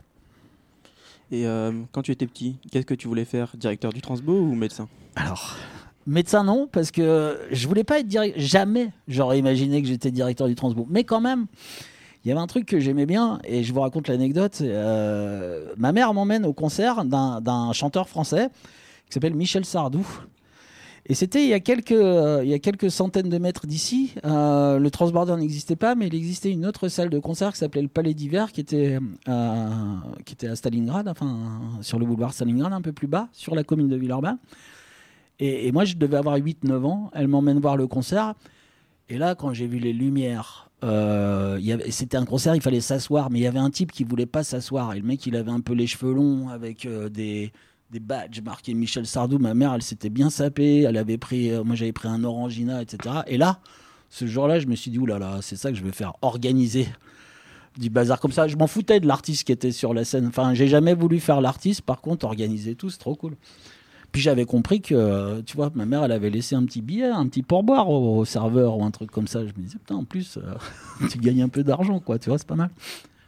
D: Et euh, quand tu étais petit, qu'est-ce que tu voulais faire? Directeur du Transbo ou médecin?
F: Alors, médecin non, parce que je voulais pas être directeur. Jamais j'aurais imaginé que j'étais directeur du Transbo. Mais quand même. Il y avait un truc que j'aimais bien, et je vous raconte l'anecdote. Euh, ma mère m'emmène au concert d'un, d'un chanteur français qui s'appelle Michel Sardou. Et c'était il y a quelques, euh, il y a quelques centaines de mètres d'ici. Euh, le Transborder n'existait pas, mais il existait une autre salle de concert qui s'appelait le Palais d'Hiver, qui était, euh, qui était à Stalingrad, enfin, sur le boulevard Stalingrad, un peu plus bas, sur la commune de Villeurbanne. Et, et moi, je devais avoir huit neuf ans. Elle m'emmène voir le concert. Et là, quand j'ai vu les lumières... Euh, y avait, c'était un concert, il fallait s'asseoir, mais il y avait un type qui voulait pas s'asseoir, et le mec il avait un peu les cheveux longs avec euh, des, des badges marqués Michel Sardou. Ma mère elle s'était bien sapée, elle avait pris, euh, moi j'avais pris un Orangina, et cetera. Et là, ce jour-là, je me suis dit oulala, c'est ça que je veux faire, organiser du bazar comme ça. Je m'en foutais de l'artiste qui était sur la scène, enfin j'ai jamais voulu faire l'artiste, par contre organiser tout, c'est trop cool. Puis j'avais compris que, tu vois, ma mère, elle avait laissé un petit billet, un petit pourboire au, au serveur ou un truc comme ça. Je me disais, putain, en plus, euh, tu gagnes un peu d'argent, quoi, tu vois, c'est pas mal.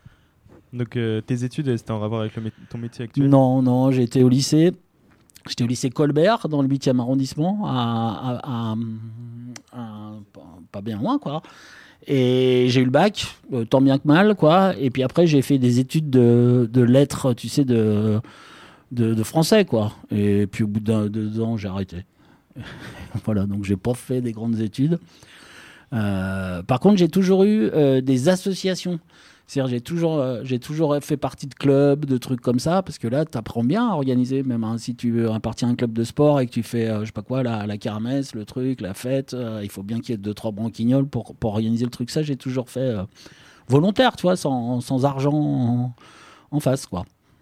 A: Donc euh, tes études, c'était en rapport avec le mé- ton métier actuel?
F: Non, non, j'étais au lycée. J'étais au lycée Colbert, dans le huitième arrondissement, à, à, à, à, pas bien loin, quoi. Et j'ai eu le bac, euh, tant bien que mal, quoi. Et puis après, j'ai fait des études de, de lettres, tu sais, de... De, de français, quoi. Et puis au bout d'un deux ans, j'ai arrêté. Voilà, donc j'ai pas fait des grandes études. Euh, par contre, j'ai toujours eu euh, des associations. C'est-à-dire, j'ai toujours, euh, j'ai toujours fait partie de clubs, de trucs comme ça, parce que là, tu apprends bien à organiser, même hein, si tu appartiens à un club de sport et que tu fais, euh, je sais pas quoi, la, la kermesse, le truc, la fête, euh, il faut bien qu'il y ait deux, trois branquignoles pour, pour organiser le truc. Ça, j'ai toujours fait euh, volontaire, tu vois, sans, sans argent en, en face, quoi.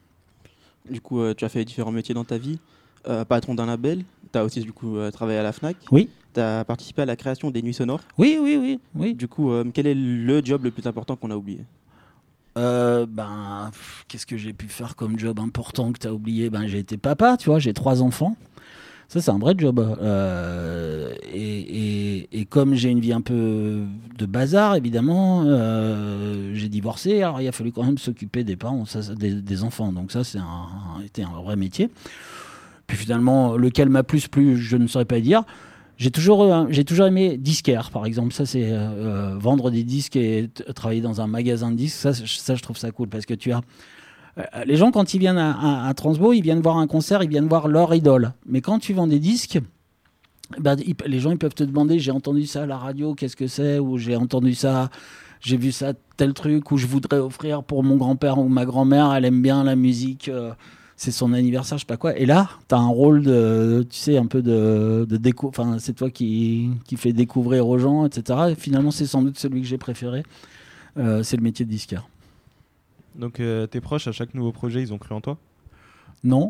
D: Du coup, euh, tu as fait différents métiers dans ta vie. Euh, patron d'un label, tu as aussi du coup euh, travaillé à la Fnac.
F: Oui.
D: Tu as participé à la création des Nuits Sonores.
F: Oui, oui, oui. oui.
D: Du coup, euh, quel est le job le plus important qu'on a oublié?
F: euh, Ben, pff, qu'est-ce que j'ai pu faire comme job important que tu as oublié? Ben, j'ai été papa, tu vois, j'ai trois enfants. Ça, c'est un vrai job. Euh, et, et, et comme j'ai une vie un peu de bazar, évidemment, euh, j'ai divorcé. Alors, il a fallu quand même s'occuper des parents, ça, des, des enfants. Donc ça, c'est un, était un vrai métier. Puis finalement, lequel m'a plus plu, je ne saurais pas dire. J'ai toujours, euh, j'ai toujours aimé disquaire, par exemple. Ça, c'est euh, vendre des disques et t- travailler dans un magasin de disques. Ça, ça, je trouve ça cool parce que tu as... Les gens, quand ils viennent à, à, à Transbo, ils viennent voir un concert, ils viennent voir leur idole. Mais quand tu vends des disques, ben, ils, les gens ils peuvent te demander, j'ai entendu ça à la radio, qu'est-ce que c'est? Ou j'ai entendu ça, j'ai vu ça, tel truc, ou je voudrais offrir pour mon grand-père ou ma grand-mère, elle aime bien la musique, euh, c'est son anniversaire, je sais pas quoi. Et là, tu as un rôle de, tu sais, un peu de, de déco, enfin, c'est toi qui, qui fais découvrir aux gens, et cetera. Et finalement, c'est sans doute celui que j'ai préféré, euh, c'est le métier de disquaire.
A: Donc euh, tes proches, à chaque nouveau projet, ils ont cru en toi?
F: Non.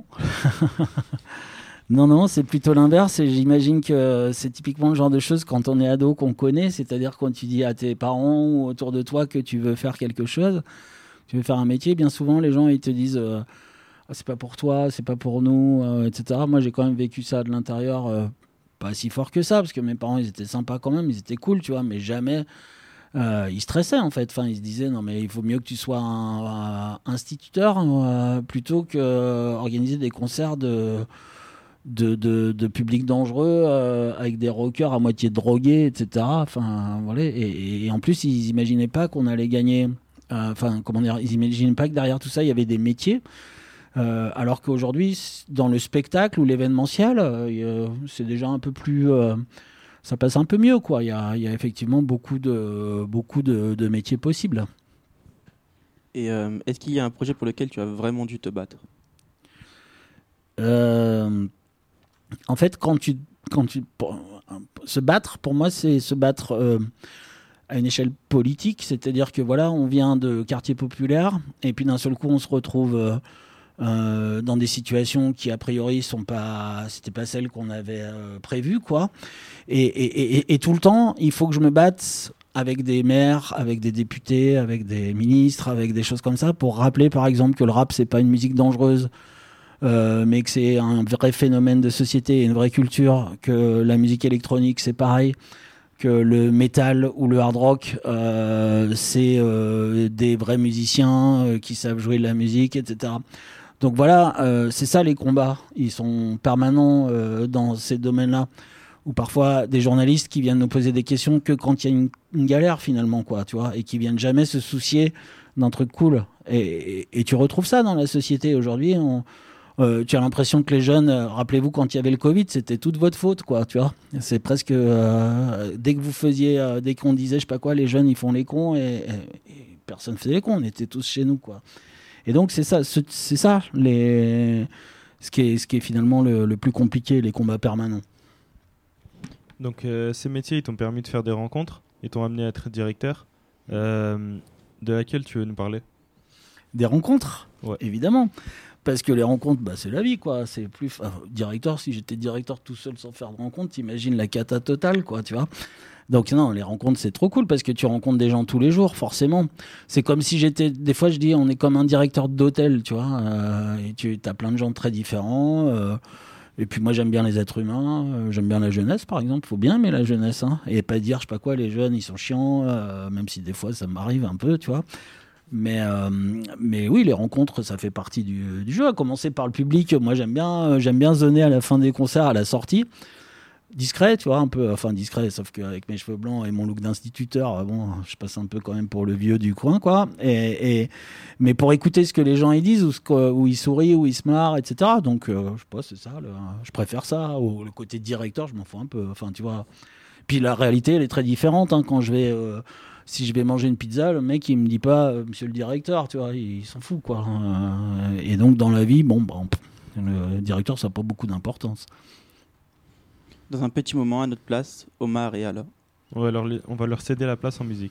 F: non, non, c'est plutôt l'inverse. Et j'imagine que c'est typiquement le genre de choses quand on est ado qu'on connaît. C'est-à-dire quand tu dis à tes parents ou autour de toi que tu veux faire quelque chose, tu veux faire un métier, bien souvent les gens ils te disent euh, ah, c'est pas pour toi, c'est pas pour nous, euh, et cetera. Moi j'ai quand même vécu ça de l'intérieur. Euh, pas si fort que ça, parce que mes parents, ils étaient sympas quand même, ils étaient cool, tu vois, mais jamais euh, ils stressaient, en fait. Enfin, ils se disaient, non, mais il faut mieux que tu sois un, un instituteur euh, plutôt qu'organiser des concerts de, de, de, de public dangereux euh, avec des rockers à moitié drogués, et cetera. Enfin, voilà. Et, et en plus, ils imaginaient pas qu'on allait gagner... Enfin, euh, comment dire, ils imaginaient pas que derrière tout ça, il y avait des métiers. Euh, alors qu'aujourd'hui, dans le spectacle ou l'événementiel, euh, c'est déjà un peu plus... Euh, ça passe un peu mieux, quoi. Il y a, il y a effectivement beaucoup de, beaucoup de, de métiers possibles.
D: Et euh, est-ce qu'il y a un projet pour lequel tu as vraiment dû te battre ?
F: euh, En fait, quand tu, quand tu... Se battre, pour moi, c'est se battre... Euh, à une échelle politique, c'est-à-dire que voilà, on vient de quartiers populaires et puis d'un seul coup, on se retrouve... Euh, Euh, dans des situations qui a priori sont pas, c'était pas celles qu'on avait euh, prévues, quoi. Et, et, et, et tout le temps, il faut que je me batte avec des maires, avec des députés, avec des ministres, avec des choses comme ça, pour rappeler, par exemple, que le rap c'est pas une musique dangereuse, euh, mais que c'est un vrai phénomène de société et une vraie culture, que la musique électronique c'est pareil, que le métal ou le hard rock, euh, c'est euh, des vrais musiciens euh, qui savent jouer de la musique, et cetera. Donc voilà, euh, c'est ça les combats. Ils sont permanents euh, dans ces domaines-là. Ou parfois des journalistes qui viennent nous poser des questions que quand il y a une, une galère finalement, quoi, tu vois, et qui viennent jamais se soucier d'un truc cool. Et, et, et tu retrouves ça dans la société aujourd'hui. On, euh, tu as l'impression que les jeunes, euh, rappelez-vous quand il y avait le Covid, c'était toute votre faute, quoi, tu vois. C'est presque euh, dès que vous faisiez, euh, dès qu'on disait je sais pas quoi, les jeunes ils font les cons et, et, et personne faisait les cons. On était tous chez nous, quoi. Et donc c'est ça, c'est ça les, ce qui est, ce qui est finalement le, le plus compliqué, les combats permanents.
A: Donc euh, ces métiers, ils t'ont permis de faire des rencontres, ils t'ont amené à être directeur. Euh, de laquelle tu veux nous parler ?
F: Des rencontres,
A: ouais.
F: Évidemment. Parce que les rencontres, bah, c'est la vie, quoi. C'est plus enfin, directeur. Si j'étais directeur tout seul sans faire de rencontres, t'imagines la cata totale, quoi. Tu vois. Donc non, les rencontres c'est trop cool parce que tu rencontres des gens tous les jours, forcément. C'est comme si j'étais. Des fois, je dis, on est comme un directeur d'hôtel, tu vois. Euh, et tu as plein de gens très différents. Euh, et puis moi, j'aime bien les êtres humains. Euh, j'aime bien la jeunesse, par exemple. Faut bien aimer la jeunesse, hein. Et pas dire, je sais pas quoi, les jeunes, ils sont chiants. Euh, même si des fois, ça m'arrive un peu, tu vois. Mais, euh, mais oui, les rencontres, ça fait partie du, du jeu. À commencer par le public. Moi, j'aime bien, j'aime bien zoner à la fin des concerts, à la sortie. Discret, tu vois, un peu, enfin discret, sauf qu'avec mes cheveux blancs et mon look d'instituteur, bon, je passe un peu quand même pour le vieux du coin, quoi. Et, et, mais pour écouter ce que les gens ils disent, ou, ce que, ou ils sourient, ou ils se marrent, et cetera. Donc, euh, je sais pas, c'est ça, le, je préfère ça. Ou le côté directeur, je m'en fous un peu, enfin, tu vois. Puis la réalité, elle est très différente, hein, quand je vais... Euh, si je vais manger une pizza, le mec, il me dit pas euh, monsieur le directeur, tu vois, il, il s'en fout, quoi. Euh, et donc, dans la vie, bon, bon le directeur, ça n'a pas beaucoup d'importance.
D: Dans un petit moment, à notre place, Omar et Ala.
A: On va leur, on va leur céder la place en musique.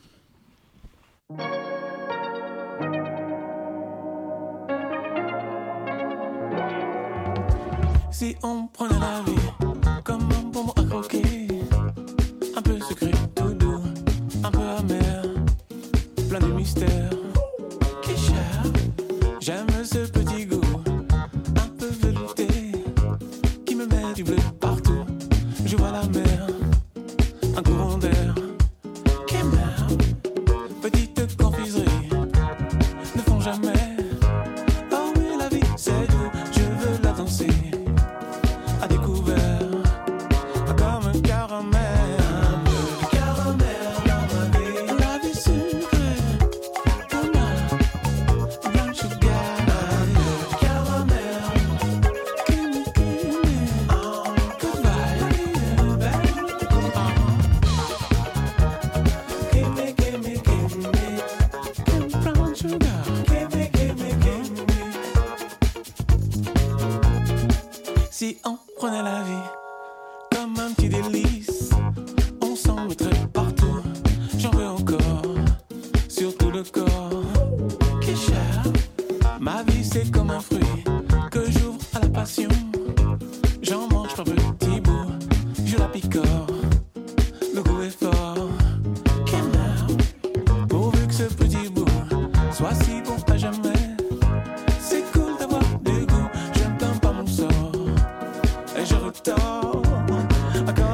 K: Si on prenait la vie comme un bonbon à croquer, un peu sucré, tout doux, un peu amer, plein de mystères, qui cher. J'aime ce petit goût, un peu velouté, qui me met du bleu partout. Je vois la mer, un courant d'air, qui meurt. Petite confiserie, ne font jamais. Oh mais la vie c'est doux, je veux la danser. À découvert, comme un caramel. Un peu de caramel dans ma vie. La vie sucrée, comme un blanc sugar. Un peu de caramel, qui me, qui me, en goodbye. La vie est belle. Give me, give me, give me, give me brown sugar. Give me, give me, give me. Si on prenait la vie comme un petit délice, on s'en mettrait partout. J'en veux encore, sur tout le corps. Qui cher, ma vie c'est comme un fruit que j'ouvre à la passion. J'en mange par petits bouts, je la picore. Le goût est fort, qui meurt. Pourvu que ce petit bout soit si bon à jamais. C'est cool d'avoir du goût, je ne plains pas mon sort. Et je retors,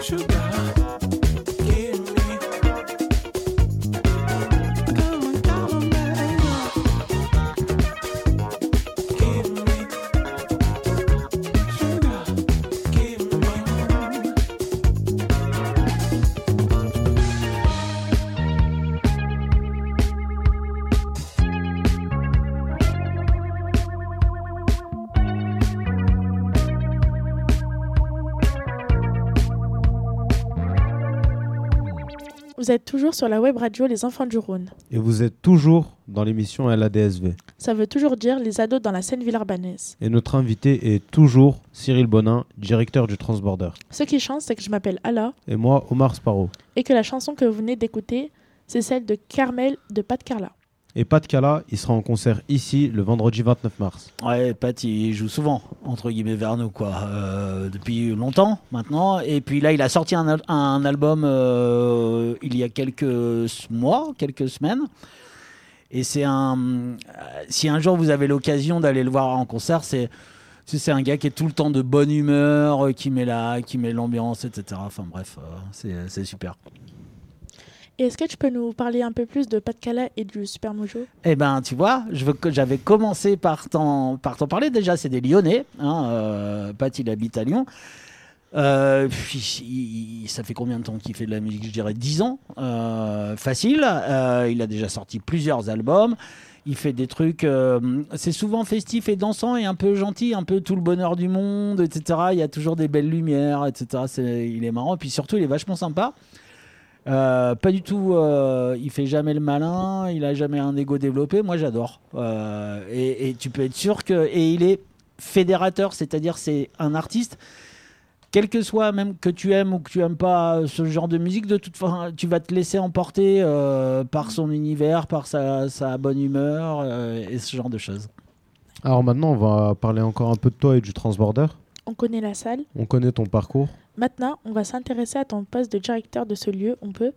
K: sugar, give me. Come on, come on, baby. Give me sugar, give me.
C: Vous êtes toujours sur la web radio Les Enfants du Rhône.
E: Et vous êtes toujours dans l'émission L A D S V.
C: Ça veut toujours dire les ados dans la scène villarbanaise.
E: Et notre invité est toujours Cyril Bonin, directeur du Transborder.
C: Ce qui change, c'est que je m'appelle Ala
E: Et moi, Omar Sparrow.
C: et que la chanson que vous venez d'écouter, c'est celle de Carmel de Pat Carla.
E: Et Pat Cala, il sera en concert ici le vendredi vingt-neuf mars.
F: Ouais, Pat, il joue souvent, entre guillemets, vers nous, quoi, euh, depuis longtemps maintenant. Et puis là, il a sorti un, al- un album euh, il y a quelques mois, quelques semaines. Et c'est un. euh, si un jour vous avez l'occasion d'aller le voir en concert, c'est. tu sais, C'est un gars qui est tout le temps de bonne humeur, euh, qui met la, qui met l'ambiance, et cetera. Enfin bref, euh, c'est, c'est super.
C: Et est-ce que tu peux nous parler un peu plus de Pat Carla et du Super Mojo?
F: Eh ben, tu vois, je veux que j'avais commencé par t'en, par t'en parler. Déjà, c'est des Lyonnais. Hein, euh, Pat, il habite à Lyon. Euh, puis, il- il- ça fait combien de temps qu'il fait de la musique? Je dirais dix ans. Euh, facile. Euh, il a déjà sorti plusieurs albums. Il fait des trucs. euh, c'est souvent festif et dansant et un peu gentil, un peu tout le bonheur du monde, et cetera. Il y a toujours des belles lumières, et cetera. C'est, il est marrant. Et puis surtout, il est vachement sympa. Euh, pas du tout, euh, il fait jamais le malin, il a jamais un ego développé. Moi, j'adore. Euh, et, et tu peux être sûr que et il est fédérateur, c'est-à-dire c'est un artiste, quel que soit, même que tu aimes ou que tu aimes pas ce genre de musique, de toute façon, tu vas te laisser emporter euh, par son univers, par sa, sa bonne humeur euh, et ce genre de choses.
E: Alors maintenant, on va parler encore un peu de toi et du Transborder.
C: On connaît la salle.
E: On connaît ton parcours.
C: Maintenant, on va s'intéresser à ton poste de directeur de ce lieu. On peut?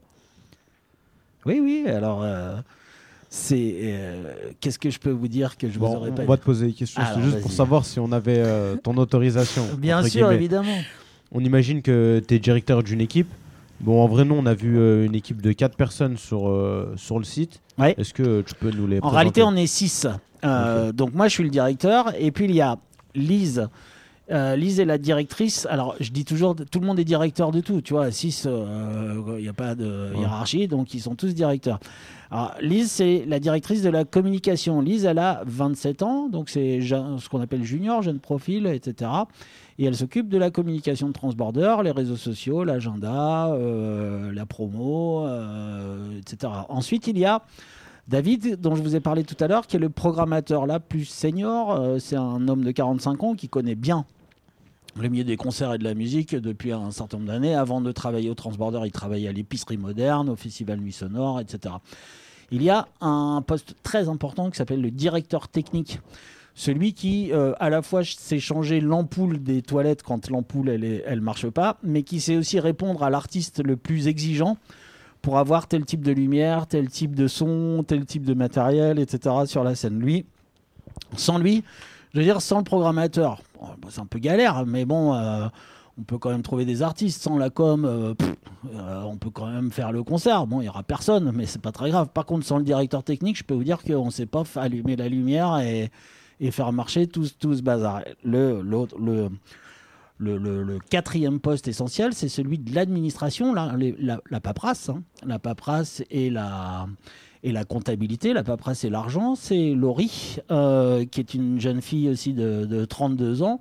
F: Oui, oui. Alors, euh, c'est euh, qu'est-ce que je peux vous dire que je
E: Bon,
F: vous aurais
E: on
F: pas
E: va
F: dit.
E: te poser des questions, c'est
F: Alors,
E: juste
F: vas-y.
E: pour savoir si on avait euh, ton autorisation.
F: Bien
E: entre
F: sûr,
E: guillemets.
F: évidemment.
E: On imagine que tu es directeur d'une équipe. Bon, en vrai, nous, on a vu euh, une équipe de quatre personnes sur, euh, sur le site.
F: Ouais.
E: Est-ce que tu peux nous les
F: En
E: présenter?
F: réalité, on est six. Euh, Donc moi, je suis le directeur. Et puis, il y a Lise. Euh, Lise est la directrice. Alors, je dis toujours, tout le monde est directeur de tout. Tu vois, six, il n'y a pas de
E: Ouais.
F: hiérarchie. Donc, ils sont tous directeurs. Alors, Lise, c'est la directrice de la communication. Lise, elle a vingt-sept ans. Donc, c'est je- ce qu'on appelle junior, jeune profil, et cetera. Et elle s'occupe de la communication de Transborder, les réseaux sociaux, l'agenda, euh, la promo, euh, et cetera. Ensuite, il y a David, dont je vous ai parlé tout à l'heure, qui est le programmateur là plus senior. Euh, c'est un homme de quarante-cinq ans qui connaît bien le milieu des concerts et de la musique depuis un certain nombre d'années. Avant de travailler au Transborder, il travaillait à l'épicerie moderne, au Festival Nuit Sonore, et cetera. Il y a un poste très important qui s'appelle le directeur technique. Celui qui, euh, à la fois, sait changer l'ampoule des toilettes quand l'ampoule, elle est- elle marche pas, mais qui sait aussi répondre à l'artiste le plus exigeant pour avoir tel type de lumière, tel type de son, tel type de matériel, et cetera sur la scène. Lui, sans lui, je veux dire, sans le programmateur, bon, bah, c'est un peu galère, mais bon, euh, on peut quand même trouver des artistes. Sans la com, euh, pff, euh, on peut quand même faire le concert. Bon, il n'y aura personne, mais c'est pas très grave. Par contre, sans le directeur technique, je peux vous dire qu'on ne sait pas f- allumer la lumière et, et faire marcher tout, ce- tout ce bazar. Le, l'autre, le, le, le- le quatrième poste essentiel, c'est celui de l'administration, la, les- la, la paperasse. hein. La paperasse et la, et la comptabilité. La paperasse et l'argent, c'est Laurie, euh, qui est une jeune fille aussi de, de trente-deux ans,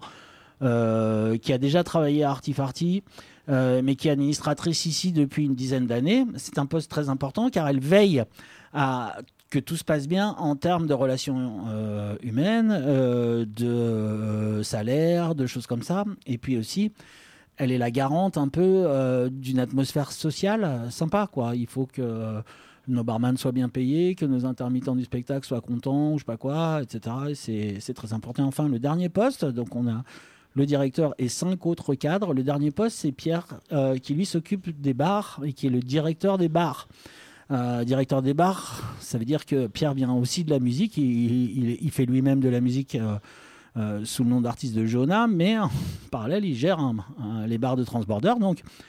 F: euh, qui a déjà travaillé à Artifarty, euh, mais qui est administratrice ici depuis une dizaine d'années. C'est un poste très important car elle veille à que tout se passe bien en termes de relations euh, humaines, euh, de euh, salaire, de choses comme ça. Et puis aussi, elle est la garante un peu euh, d'une atmosphère sociale euh, sympa, quoi. Il faut que euh, nos barman soient bien payés, que nos intermittents du spectacle soient contents, ou je sais pas quoi, et cetera. Et c'est, c'est très important. Enfin, le dernier poste, donc on a le directeur et cinq autres cadres. Le dernier poste, c'est Pierre, euh, qui lui s'occupe des bars et qui est le directeur des bars. Euh, directeur des bars, ça veut dire que Pierre vient aussi de la musique. Il, il, il fait lui-même de la musique euh, euh, sous le nom d'artiste de Jonah, mais en parallèle, il gère un, un, les bars de Transborder. Donc,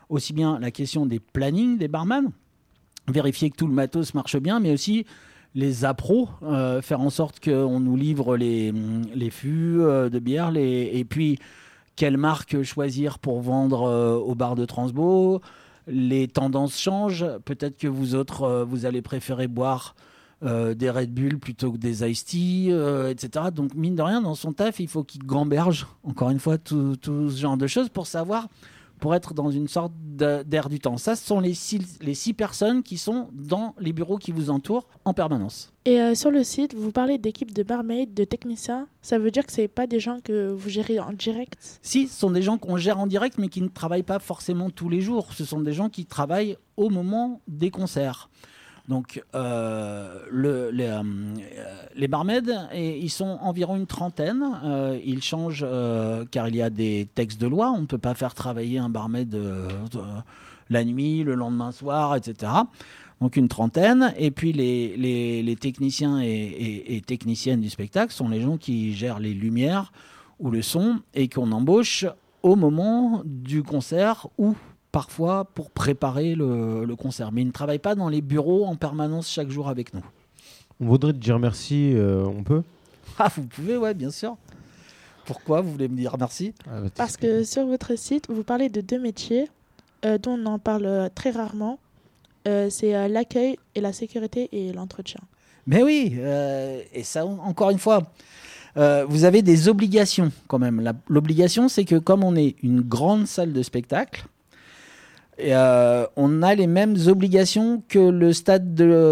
F: aussi bien la question des plannings des barman, vérifier que tout le matos marche bien, mais aussi les appros, euh, faire en sorte qu'on nous livre les, les fûts euh, de bière, les, et puis quelle marque choisir pour vendre euh, au bar de Transbo. Les tendances changent, peut-être que vous autres, euh, vous allez préférer boire euh, des Red Bull plutôt que des Ice Tea, euh, et cetera. Donc mine de rien, dans son taf, il faut qu'il gamberge, encore une fois, tout, tout ce genre de choses pour savoir, pour être dans une sorte d'air du temps. Ça, ce sont les six, les six personnes qui sont dans les bureaux qui vous entourent en permanence.
C: Et euh, sur le site, vous parlez d'équipes de barmaids, de techniciens. Ça veut dire que ce n'est pas des gens que vous gérez en direct?
F: Si, ce sont des gens qu'on gère en direct, mais qui ne travaillent pas forcément tous les jours. Ce sont des gens qui travaillent au moment des concerts. Donc, euh, le, les, euh, les barmaids, et, ils sont environ une trentaine. Euh, ils changent euh, car il y a des textes de loi. On ne peut pas faire travailler un barmaid euh, euh, la nuit, le lendemain soir, et cetera. Donc, une trentaine. Et puis, les, les, les techniciens et, et, et techniciennes du spectacle sont les gens qui gèrent les lumières ou le son et qu'on embauche au moment du concert ou parfois pour préparer le, le concert. Mais ils ne travaillent pas dans les bureaux en permanence chaque jour avec nous.
E: On voudrait te dire merci, euh, on peut?
F: Ah, vous pouvez, ouais, bien sûr. Pourquoi vous voulez me dire merci?
E: Ah, bah,
C: Parce que sur votre site, vous parlez de deux métiers euh, dont on en parle euh, très rarement. Euh, c'est euh, l'accueil et la sécurité et l'entretien.
F: Mais oui, euh, et ça, encore une fois, euh, vous avez des obligations quand même. La, l'obligation, c'est que comme on est une grande salle de spectacle, Et euh, on a les mêmes obligations que le stade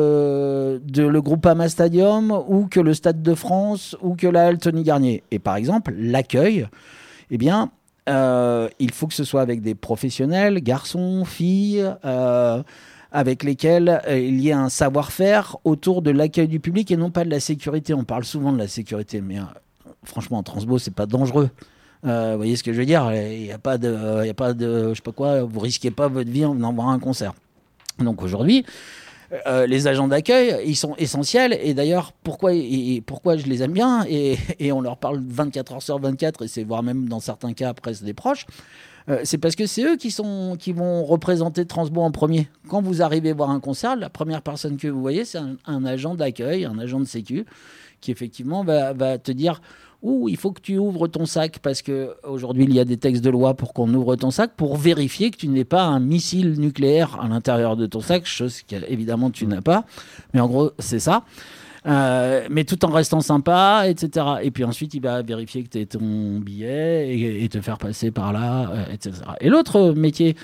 F: de, de le Groupama Stadium ou que le Stade de France ou que la halle Tony Garnier. Et par exemple, l'accueil, eh bien, euh, il faut que ce soit avec des professionnels, garçons, filles, euh, avec lesquels euh, il y ait un savoir-faire autour de l'accueil du public et non pas de la sécurité. On parle souvent de la sécurité, mais euh, franchement, en Transbo, c'est pas dangereux. Euh, vous voyez ce que je veux dire? Il n'y a pas de, il y a pas de, je sais pas quoi. Vous risquez pas votre vie en venant voir un concert. Donc aujourd'hui, euh, les agents d'accueil, ils sont essentiels. Et d'ailleurs, pourquoi, et, pourquoi je les aime bien et, et on leur parle vingt-quatre heures sur vingt-quatre et c'est voire même dans certains cas presque des proches. Euh, c'est parce que c'est eux qui sont, qui vont représenter Transbo en premier. Quand vous arrivez voir un concert, la première personne que vous voyez, c'est un, un agent d'accueil, un agent de sécu, qui effectivement va, va te dire. Ou il faut que tu ouvres ton sac parce qu'aujourd'hui, il y a des textes de loi pour qu'on ouvre ton sac pour vérifier que tu n'aies pas un missile nucléaire à l'intérieur de ton sac, chose qu'évidemment tu n'as pas. Mais en gros, c'est ça. Euh, mais tout en restant sympa, et cetera. Et puis ensuite, il va vérifier que tu as ton billet et, et te faire passer par là, euh, et cetera. Et l'autre métier,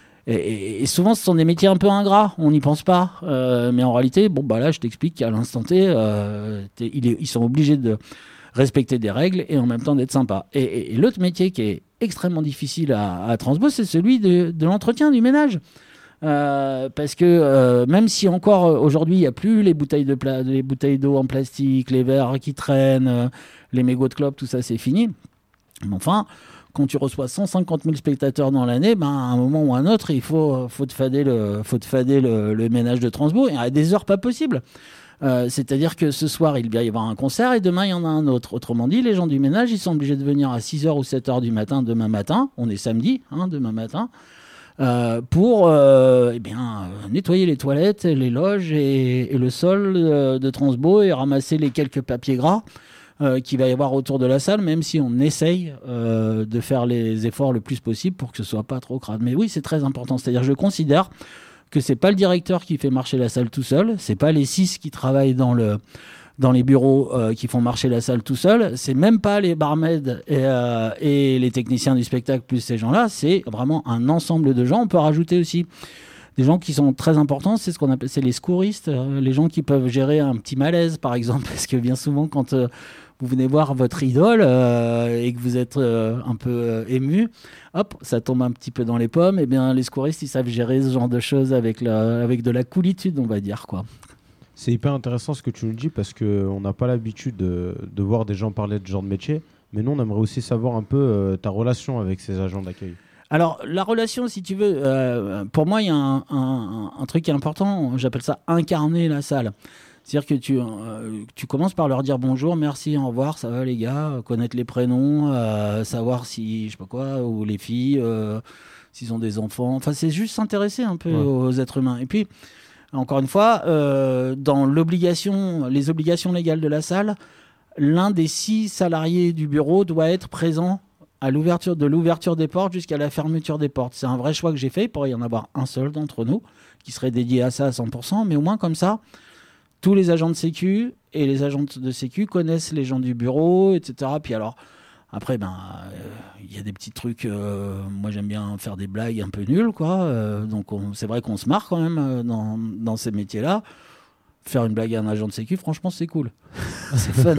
F: et, et souvent ce sont des métiers un peu ingrats, on n'y pense pas. Euh, mais en réalité, bon, bah là, je t'explique qu'à l'instant T, euh, il est, ils sont obligés de respecter des règles et en même temps d'être sympa. Et, et, et l'autre métier qui est extrêmement difficile à, à Transbo, c'est celui de, de l'entretien, du ménage. Euh, parce que euh, même si encore aujourd'hui, il n'y a plus les bouteilles, de pla- les bouteilles d'eau en plastique, les verres qui traînent, euh, les mégots de clopes, tout ça, c'est fini. Mais enfin, quand tu reçois cent cinquante mille spectateurs dans l'année, ben, à un moment ou à un autre, il faut, faut te fader, le, faut te fader le, le ménage de Transbo et à des heures pas possibles. Euh, c'est-à-dire que ce soir, il va y avoir un concert et demain, il y en a un autre. Autrement dit, les gens du ménage, ils sont obligés de venir à six heures ou sept heures du matin demain matin. On est samedi, hein, demain matin. Euh, pour euh, eh bien, euh, nettoyer les toilettes, les loges et, et le sol euh, de Transbo et ramasser les quelques papiers gras euh, qu'il va y avoir autour de la salle, même si on essaye euh, de faire les efforts le plus possible pour que ce soit pas trop crade. Mais oui, c'est très important. C'est-à-dire je considère que c'est pas le directeur qui fait marcher la salle tout seul, c'est pas les six qui travaillent dans le dans les bureaux euh, qui font marcher la salle tout seul, c'est même pas les barmaids et, euh, et les techniciens du spectacle plus ces gens-là, c'est vraiment un ensemble de gens. On peut rajouter aussi des gens qui sont très importants, c'est ce qu'on appelle c'est les secouristes, euh, les gens qui peuvent gérer un petit malaise par exemple, parce que bien souvent quand euh, vous venez voir votre idole euh, et que vous êtes euh, un peu euh, ému, hop, ça tombe un petit peu dans les pommes, et bien les secouristes ils savent gérer ce genre de choses avec, la, avec de la coolitude, on va dire quoi.
E: C'est hyper intéressant ce que tu nous dis parce qu'on n'a pas l'habitude de, de voir des gens parler de ce genre de métier, mais nous on aimerait aussi savoir un peu euh, ta relation avec ces agents d'accueil.
F: Alors la relation, si tu veux, euh, pour moi il y a un, un, un truc qui est important, j'appelle ça incarner la salle. C'est-à-dire que tu, euh, tu commences par leur dire bonjour, merci, au revoir, ça va les gars, connaître les prénoms, euh, savoir si, je sais pas quoi, ou les filles, euh, s'ils ont des enfants. Enfin, c'est juste s'intéresser un peu
E: Ouais.
F: aux êtres humains. Et puis, encore une fois, euh, dans l'obligation, les obligations légales de la salle, l'un des six salariés du bureau doit être présent à l'ouverture de l'ouverture des portes jusqu'à la fermeture des portes. C'est un vrai choix que j'ai fait. Il pourrait y en avoir un seul d'entre nous qui serait dédié à ça à cent pour cent, mais au moins comme ça, tous les agents de sécu et les agentes de sécu connaissent les gens du bureau, et cetera. Puis alors, après, ben, il euh, y a des petits trucs. Euh, moi, j'aime bien faire des blagues un peu nulles, quoi. Euh, donc, on, c'est vrai qu'on se marre quand même euh, dans, dans ces métiers-là. Faire une blague à un agent de sécu, franchement, c'est cool. C'est fun.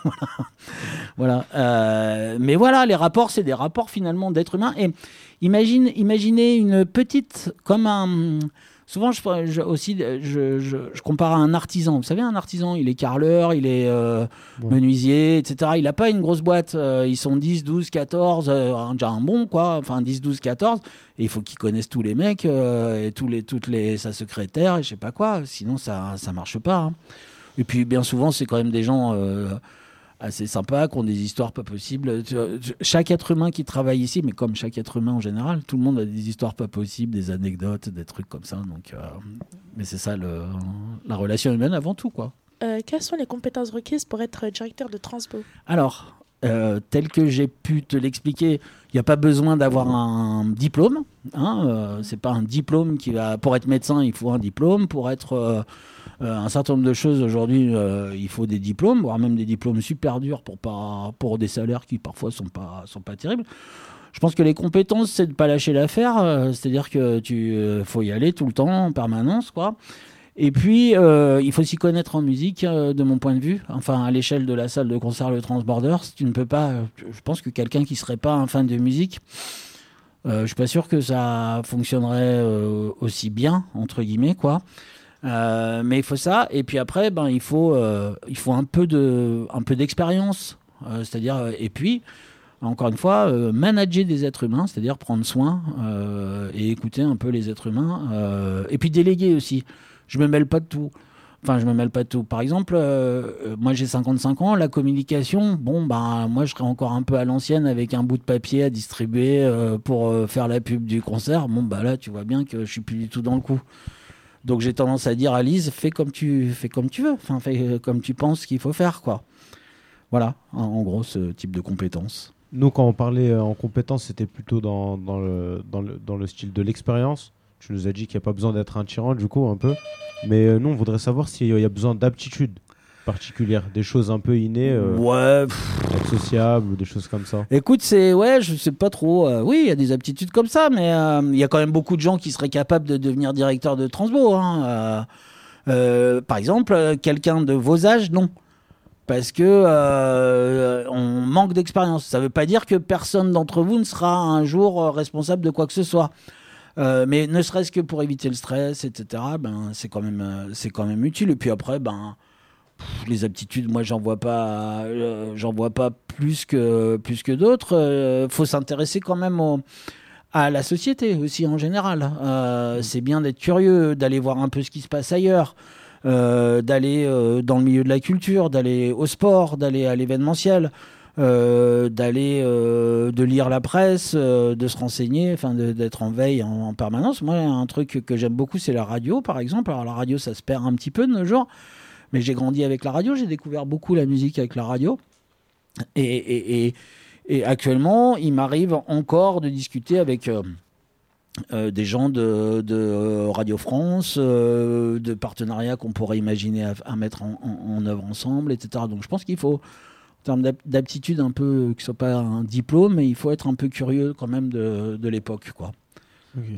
F: Voilà. Euh, mais voilà, les rapports, c'est des rapports finalement d'êtres humains. Et imagine, imaginez une petite, comme un. Souvent, je, je, aussi, je, je, je compare à un artisan. Vous savez, un artisan, il est carreleur, il est euh,
E: Ouais.
F: menuisier, et cetera. Il n'a pas une grosse boîte. Euh, ils sont dix, douze, quatorze, euh, déjà un bon, quoi. Enfin, dix, douze, quatorze. Et il faut qu'ils connaissent tous les mecs, euh, et tous les, toutes les, sa secrétaire, et je sais pas quoi. Sinon, ça ne marche pas. Hein. Et puis, bien souvent, c'est quand même des gens euh, assez sympas, qui ont des histoires pas possibles. Tu vois, chaque être humain qui travaille ici, mais comme chaque être humain en général, tout le monde a des histoires pas possibles, des anecdotes, des trucs comme ça. Donc, euh, mais c'est ça, le, la relation humaine avant tout, quoi.
C: Euh, quelles sont les compétences requises pour être directeur de Transpo?
F: Alors, euh, tel que j'ai pu te l'expliquer, il n'y a pas besoin d'avoir un diplôme. Hein, euh, c'est pas un diplôme qui va. Pour être médecin, il faut un diplôme. Pour être euh, euh, un certain nombre de choses aujourd'hui, euh, il faut des diplômes, voire même des diplômes super durs pour pas pour des salaires qui parfois sont pas sont pas terribles. Je pense que les compétences, c'est de pas lâcher l'affaire. Euh, c'est-à-dire que tu euh, faut y aller tout le temps, en permanence, quoi. Et puis, euh, il faut s'y connaître en musique, euh, de mon point de vue. Enfin, à l'échelle de la salle de concert Le Transborder, tu ne peux pas. Euh, je pense que quelqu'un qui serait pas un fan de musique, euh, je suis pas sûr que ça fonctionnerait euh, aussi bien, entre guillemets, quoi. Euh, mais il faut ça. Et puis après, ben, il faut, euh, il faut un peu de, un peu d'expérience. Euh, c'est-à-dire, euh, et puis, encore une fois, euh, manager des êtres humains, c'est-à-dire prendre soin euh, et écouter un peu les êtres humains. Euh, et puis déléguer aussi. Je me mêle pas de tout. Enfin, je me mêle pas de tout. Par exemple, euh, moi j'ai cinquante-cinq ans, la communication, bon, bah, moi je serais encore un peu à l'ancienne avec un bout de papier à distribuer euh, pour euh, faire la pub du concert. Bon, bah là, tu vois bien que je suis plus du tout dans le coup. Donc j'ai tendance à dire à Lise, fais comme tu, fais comme tu veux, enfin, fais comme tu penses qu'il faut faire, quoi. Voilà, en, en gros, ce type de compétences.
E: Nous, quand on parlait euh, en compétences, c'était plutôt dans, dans, le, dans, le, dans le style de l'expérience. Tu nous as dit qu'il n'y a pas besoin d'être un tyran, du coup, un peu. Mais euh, nous, on voudrait savoir s'il y a besoin d'aptitudes particulières, des choses un peu innées, euh,
F: Ouais.
E: être sociable ou des choses comme ça.
F: Écoute, c'est ouais, je sais pas trop. euh, oui, il y a des aptitudes comme ça, mais euh, il y a quand même beaucoup de gens qui seraient capables de devenir directeur de Transbo. Hein. Euh, euh, par exemple, euh, quelqu'un de vos âges, non. Parce que euh, on manque d'expérience. Ça veut pas dire que personne d'entre vous ne sera un jour euh, responsable de quoi que ce soit. Euh, mais ne serait-ce que pour éviter le stress, et cetera. Ben c'est quand même euh, c'est quand même utile. Et puis après, ben pff, les aptitudes, moi j'en vois pas, euh, j'en vois pas plus que plus que d'autres. Euh, faut s'intéresser quand même au, à la société aussi en général. Euh, c'est bien d'être curieux, d'aller voir un peu ce qui se passe ailleurs. Euh, d'aller euh, dans le milieu de la culture, d'aller au sport, d'aller à l'événementiel, euh, d'aller euh, de lire la presse, euh, de se renseigner, enfin de, d'être en veille en, en permanence. Moi, un truc que j'aime beaucoup, c'est la radio, par exemple. Alors la radio, ça se perd un petit peu de nos jours, mais j'ai grandi avec la radio, j'ai découvert beaucoup la musique avec la radio, et, et, et, et actuellement, il m'arrive encore de discuter avec euh, Euh, des gens de, de Radio France, euh, de partenariats qu'on pourrait imaginer à, à mettre en, en, en œuvre ensemble, et cetera. Donc je pense qu'il faut, en termes d'aptitude, un peu, que ce soit pas un diplôme, mais il faut être un peu curieux quand même de, de l'époque, quoi.
E: Okay.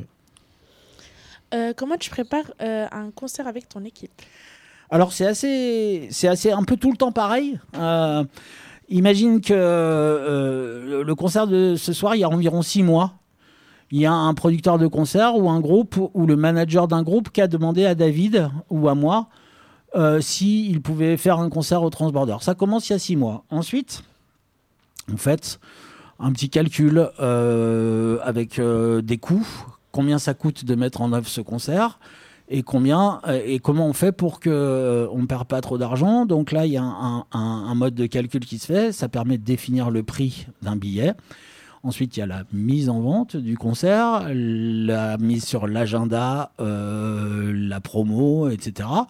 C: Euh, comment tu prépares euh, un concert avec ton équipe?
F: Alors c'est assez, c'est assez un peu tout le temps pareil. Euh, imagine que euh, le concert de ce soir, il y a environ six mois. Il y a un producteur de concert ou un groupe ou le manager d'un groupe qui a demandé à David ou à moi euh, s'il pouvait faire un concert au Transborder. Ça commence il y a six mois. Ensuite, on fait un petit calcul euh, avec euh, des coûts, combien ça coûte de mettre en œuvre ce concert et combien euh, et comment on fait pour que euh, on ne perd pas trop d'argent. Donc là, il y a un, un, un mode de calcul qui se fait. Ça permet de définir le prix d'un billet. Ensuite, il y a la mise en vente du concert, la mise sur l'agenda, euh, la promo, et cetera.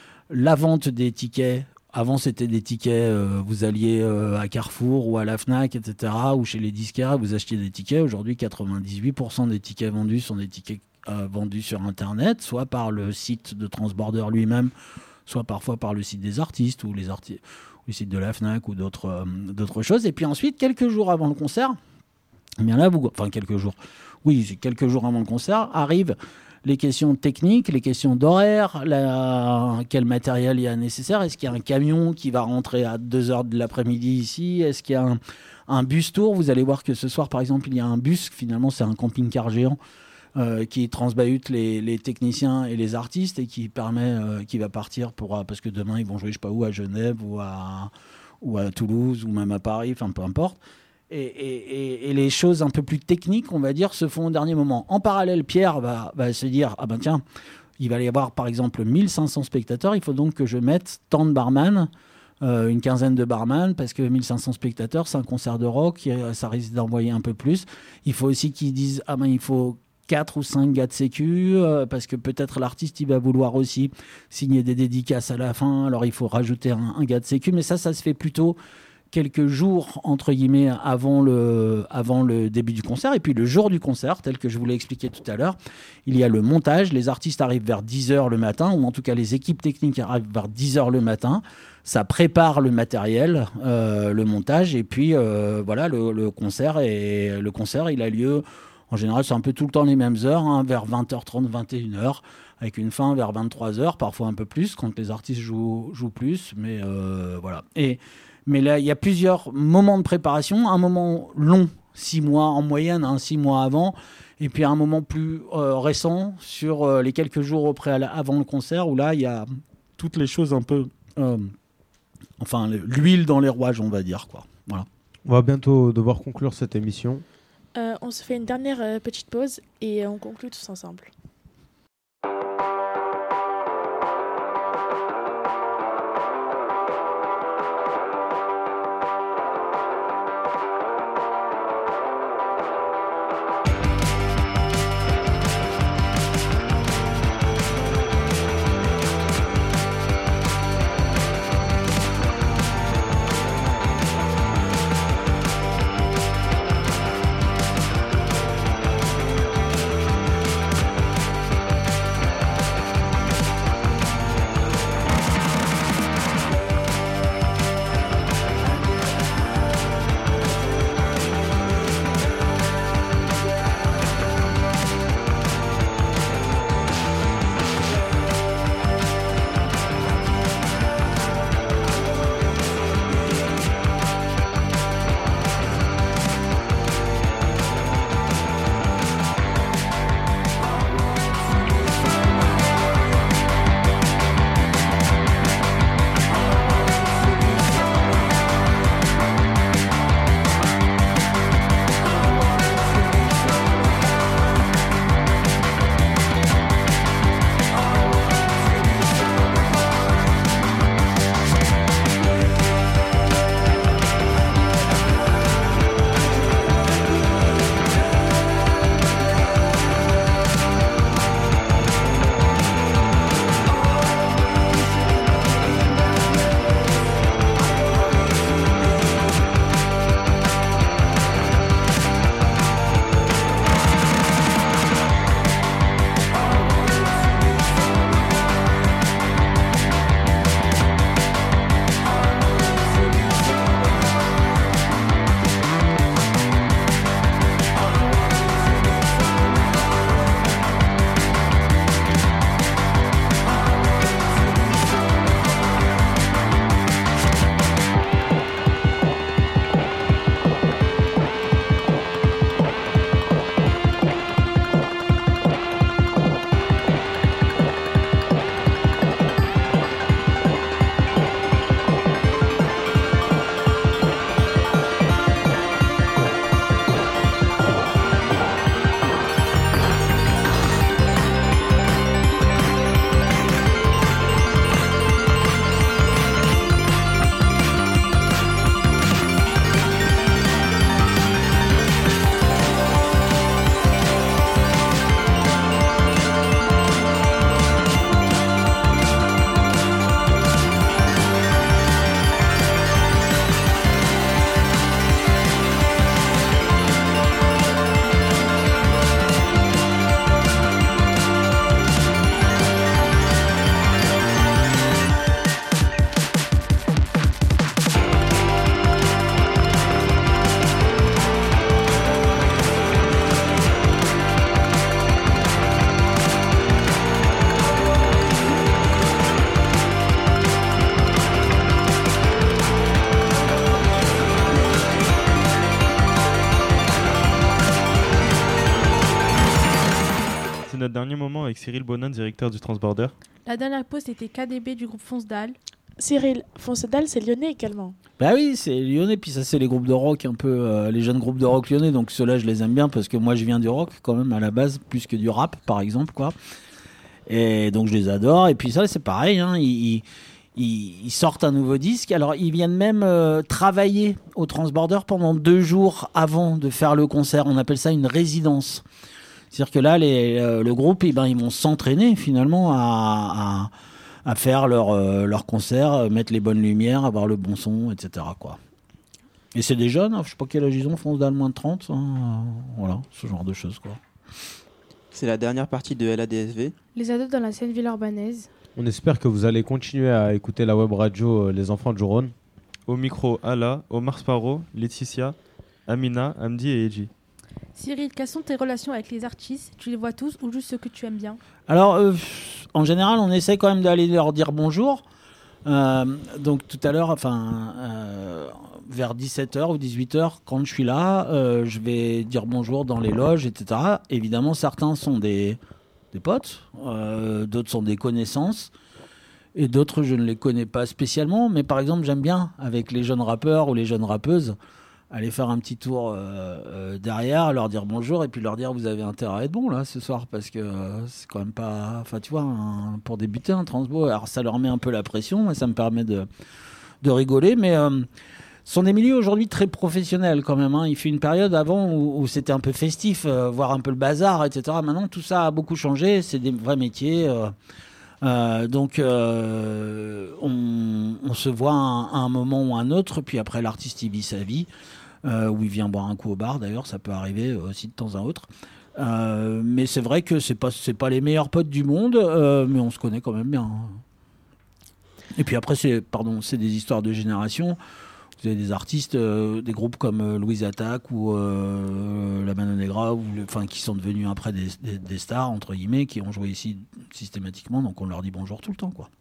F: La vente des tickets. Avant, c'était des tickets, euh, vous alliez euh, à Carrefour ou à la Fnac, et cetera, ou chez les disquaires, vous achetiez des tickets. Aujourd'hui, quatre-vingt-dix-huit pour cent des tickets vendus sont des tickets euh, vendus sur Internet, soit par le site de Transborder lui-même, soit parfois par le site des artistes ou les artistes. Le site de la Fnac ou d'autres, euh, d'autres choses. Et puis ensuite, quelques jours avant le concert, eh bien là, vous, enfin quelques jours, oui, quelques jours avant le concert, arrivent les questions techniques, les questions d'horaire, la, quel matériel il y a nécessaire, est-ce qu'il y a un camion qui va rentrer à deux heures de l'après-midi ici, est-ce qu'il y a un, un bus tour, vous allez voir que ce soir, par exemple, il y a un bus, finalement c'est un camping-car géant, Euh, qui transbahute les, les techniciens et les artistes et qui permet, euh, qui va partir pour, euh, parce que demain ils vont jouer je sais pas où, à Genève ou à, ou à Toulouse ou même à Paris, enfin peu importe. Et, et, et, et les choses un peu plus techniques, on va dire, se font au dernier moment. En parallèle, Pierre va, va se dire, ah ben tiens, il va y avoir par exemple mille cinq cents spectateurs, il faut donc que je mette tant de barman, euh, une quinzaine de barman, parce que mille cinq cents spectateurs, c'est un concert de rock, ça risque d'envoyer un peu plus. Il faut aussi qu'ils disent, ah ben il faut quatre ou cinq gars de sécu, euh, parce que peut-être l'artiste il va vouloir aussi signer des dédicaces à la fin, alors il faut rajouter un, un gars de sécu, mais ça, ça se fait plutôt quelques jours, entre guillemets, avant le, avant le début du concert. Et puis le jour du concert, tel que je vous l'ai expliqué tout à l'heure, il y a le montage, les artistes arrivent vers dix heures le matin, ou en tout cas les équipes techniques arrivent vers dix heures le matin, ça prépare le matériel, euh, le montage, et puis euh, voilà, le, le concert, et le concert il a lieu. En général, c'est un peu tout le temps les mêmes heures, hein, vers vingt heures trente, vingt et une heures, avec une fin vers vingt-trois heures, parfois un peu plus, quand les artistes jouent, jouent plus. Mais euh, voilà. Et, mais là, il y a plusieurs moments de préparation. Un moment long, six mois en moyenne, hein, six mois avant. Et puis un moment plus euh, récent, sur euh, les quelques jours au préalable, avant le concert, où là, il y a toutes les choses un peu... Euh, enfin, l'huile dans les rouages, on va dire, quoi. Voilà.
E: On va bientôt devoir conclure cette émission.
C: Euh, on se fait une dernière euh, petite pause et on conclut tous ensemble.
G: Thank
A: C'était notre dernier moment avec Cyril Bonin, directeur du Transborder.
H: La dernière pause, c'était K D B du groupe Fonce Dalle.
C: Cyril, Fonce Dalle, c'est lyonnais également.
F: Bah oui, c'est lyonnais, puis ça c'est les groupes de rock un peu, euh, les jeunes groupes de rock lyonnais, donc ceux-là je les aime bien parce que moi je viens du rock quand même à la base, plus que du rap par exemple, quoi. Et donc je les adore, et puis ça c'est pareil, hein, ils, ils, ils sortent un nouveau disque, alors ils viennent même euh, travailler au Transborder pendant deux jours avant de faire le concert, on appelle ça une résidence. C'est-à-dire que là, les, euh, le groupe, eh ben, ils vont s'entraîner finalement à... à à faire leur, euh, leur concert, euh, mettre les bonnes lumières, avoir le bon son, et cetera, quoi. Et c'est des jeunes, hein, je sais pas quel âge ils ont, Fonce Dalle moins de trente, hein, euh, voilà, ce genre de choses, quoi.
D: C'est la dernière partie de L A D S V.
B: Les ados dans la scène villeurbannaise.
E: On espère que vous allez continuer à écouter la web radio euh, Les Enfants de Joron.
A: Au micro, Ala, Omar Sparrow, Laetitia, Amina, Amdi et Eji.
H: Cyril, quelles sont tes relations avec les artistes? Tu les vois tous ou juste ceux que tu aimes bien?
F: Alors, euh, en général, on essaie quand même d'aller leur dire bonjour. Euh, donc tout à l'heure, enfin, euh, vers dix-sept heures ou dix-huit heures, quand je suis là, euh, je vais dire bonjour dans les loges, et cetera. Évidemment, certains sont des, des potes, euh, d'autres sont des connaissances, et d'autres, je ne les connais pas spécialement. Mais par exemple, j'aime bien, avec les jeunes rappeurs ou les jeunes rappeuses, aller faire un petit tour euh, euh, derrière, leur dire bonjour et puis leur dire vous avez intérêt à être bon là ce soir parce que euh, c'est quand même pas, enfin tu vois, un, pour débuter un transbo, alors ça leur met un peu la pression et ça me permet de, de rigoler, mais euh, ce sont des milieux aujourd'hui très professionnels quand même, hein. Il fait une période avant où, où c'était un peu festif, euh, voir un peu le bazar, et cetera. Maintenant tout ça a beaucoup changé, c'est des vrais métiers. Euh, Euh, donc euh, on, on se voit à un, à un moment ou à un autre, puis après l'artiste il vit sa vie, euh, où il vient boire un coup au bar d'ailleurs, ça peut arriver aussi de temps à autre. Euh, mais c'est vrai que c'est pas, c'est pas les meilleurs potes du monde, euh, mais on se connaît quand même bien. Et puis après c'est, pardon, c'est des histoires de génération. Vous avez des artistes, euh, des groupes comme euh, Louise Attaque ou euh, La Mano Negra, ou le, enfin, qui sont devenus après des, des, des stars, entre guillemets, qui ont joué ici systématiquement, donc on leur dit bonjour tout le temps, quoi.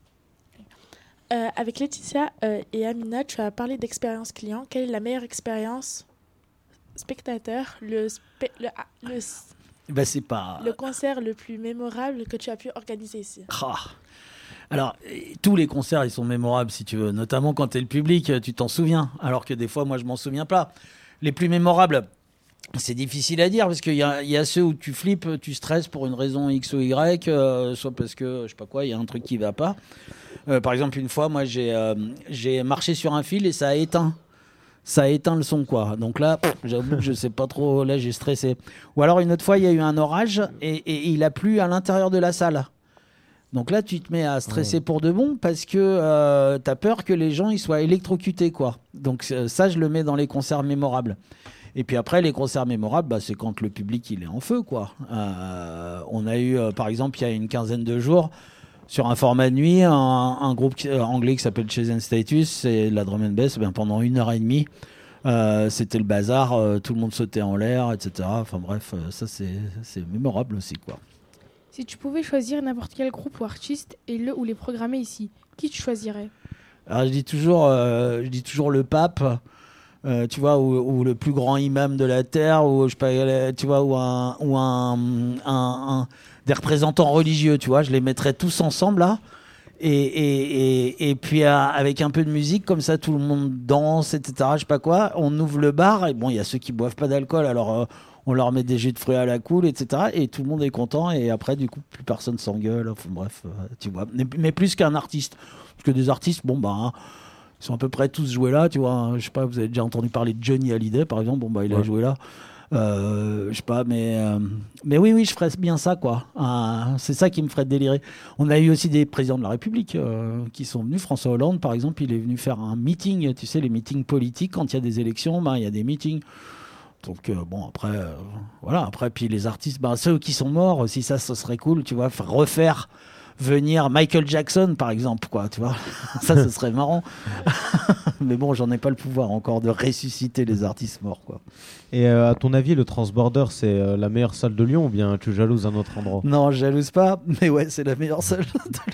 C: Euh, avec Laetitia euh, et Amina, tu as parlé d'expérience client. Quelle est la meilleure expérience spectateur, le, spe- le, ah, le,
F: ben, c'est pas...
C: le concert le plus mémorable que tu as pu organiser ici?
F: Ah. Alors, tous les concerts, ils sont mémorables, si tu veux. Notamment quand tu es le public, tu t'en souviens. Alors que des fois, moi, je m'en souviens pas. Les plus mémorables, c'est difficile à dire, parce qu'il y a, y a ceux où tu flippes, tu stresses pour une raison X ou Y, euh, soit parce que, je sais pas quoi, il y a un truc qui va pas. Euh, par exemple, une fois, moi, j'ai, euh, j'ai marché sur un fil et ça a éteint. Ça a éteint le son, quoi. Donc là, pff, j'avoue que je sais pas trop, là, j'ai stressé. Ou alors, une autre fois, il y a eu un orage et, et, et il a plu à l'intérieur de la salle. Donc là, tu te mets à stresser pour de bon parce que euh, tu as peur que les gens ils soient électrocutés, quoi. Donc euh, ça, je le mets dans les concerts mémorables. Et puis après, les concerts mémorables, bah, c'est quand le public il est en feu, quoi. Euh, on a eu, euh, par exemple, il y a une quinzaine de jours, sur un format de nuit, un, un groupe qui, euh, anglais qui s'appelle Chase and Status, c'est de la drum and bass, ben, pendant une heure et demie. Euh, c'était le bazar, euh, tout le monde sautait en l'air, et cetera. Enfin bref, euh, ça c'est, c'est mémorable aussi, quoi.
B: Si tu pouvais choisir n'importe quel groupe ou artiste et le ou les programmer ici, qui tu choisirais?
F: Alors je dis toujours, euh, je dis toujours le pape, euh, tu vois, ou, ou le plus grand imam de la terre, ou je sais pas, tu vois, ou un, ou un, un, un des représentants religieux, tu vois, je les mettrais tous ensemble là, et et et, et puis euh, avec un peu de musique comme ça, tout le monde danse, et cetera. Je sais pas quoi, on ouvre le bar et bon, il y a ceux qui boivent pas d'alcool, alors. Euh, on leur met des jus de fruits à la cool, et cetera. Et tout le monde est content. Et après, du coup, plus personne s'engueule. Enfin, bref, euh, tu vois. Mais, mais plus qu'un artiste. Parce que des artistes, bon, bah, hein, ils sont à peu près tous joués là. Tu vois, hein. Je sais pas, vous avez déjà entendu parler de Johnny Hallyday, par exemple. Bon, bah, il ouais. a joué là. Euh, je sais pas, mais, euh, mais oui, oui, je ferais bien ça, quoi. Euh, c'est ça qui me ferait délirer. On a eu aussi des présidents de la République euh, qui sont venus. François Hollande, par exemple, il est venu faire un meeting. Tu sais, les meetings politiques, quand il y a des élections, bah, il y a des meetings. Donc euh, bon, après, euh, voilà, après, puis les artistes, ben, ceux qui sont morts aussi, ça, ce serait cool, tu vois, refaire venir Michael Jackson, par exemple, quoi, tu vois, ça, ce serait marrant. Mais bon, j'en ai pas le pouvoir encore de ressusciter les artistes morts, quoi.
E: Et euh, à ton avis, le Transborder, c'est euh, la meilleure salle de Lyon ou bien tu jalouses un autre endroit?
F: Non, je jalouse pas, mais ouais, c'est la meilleure salle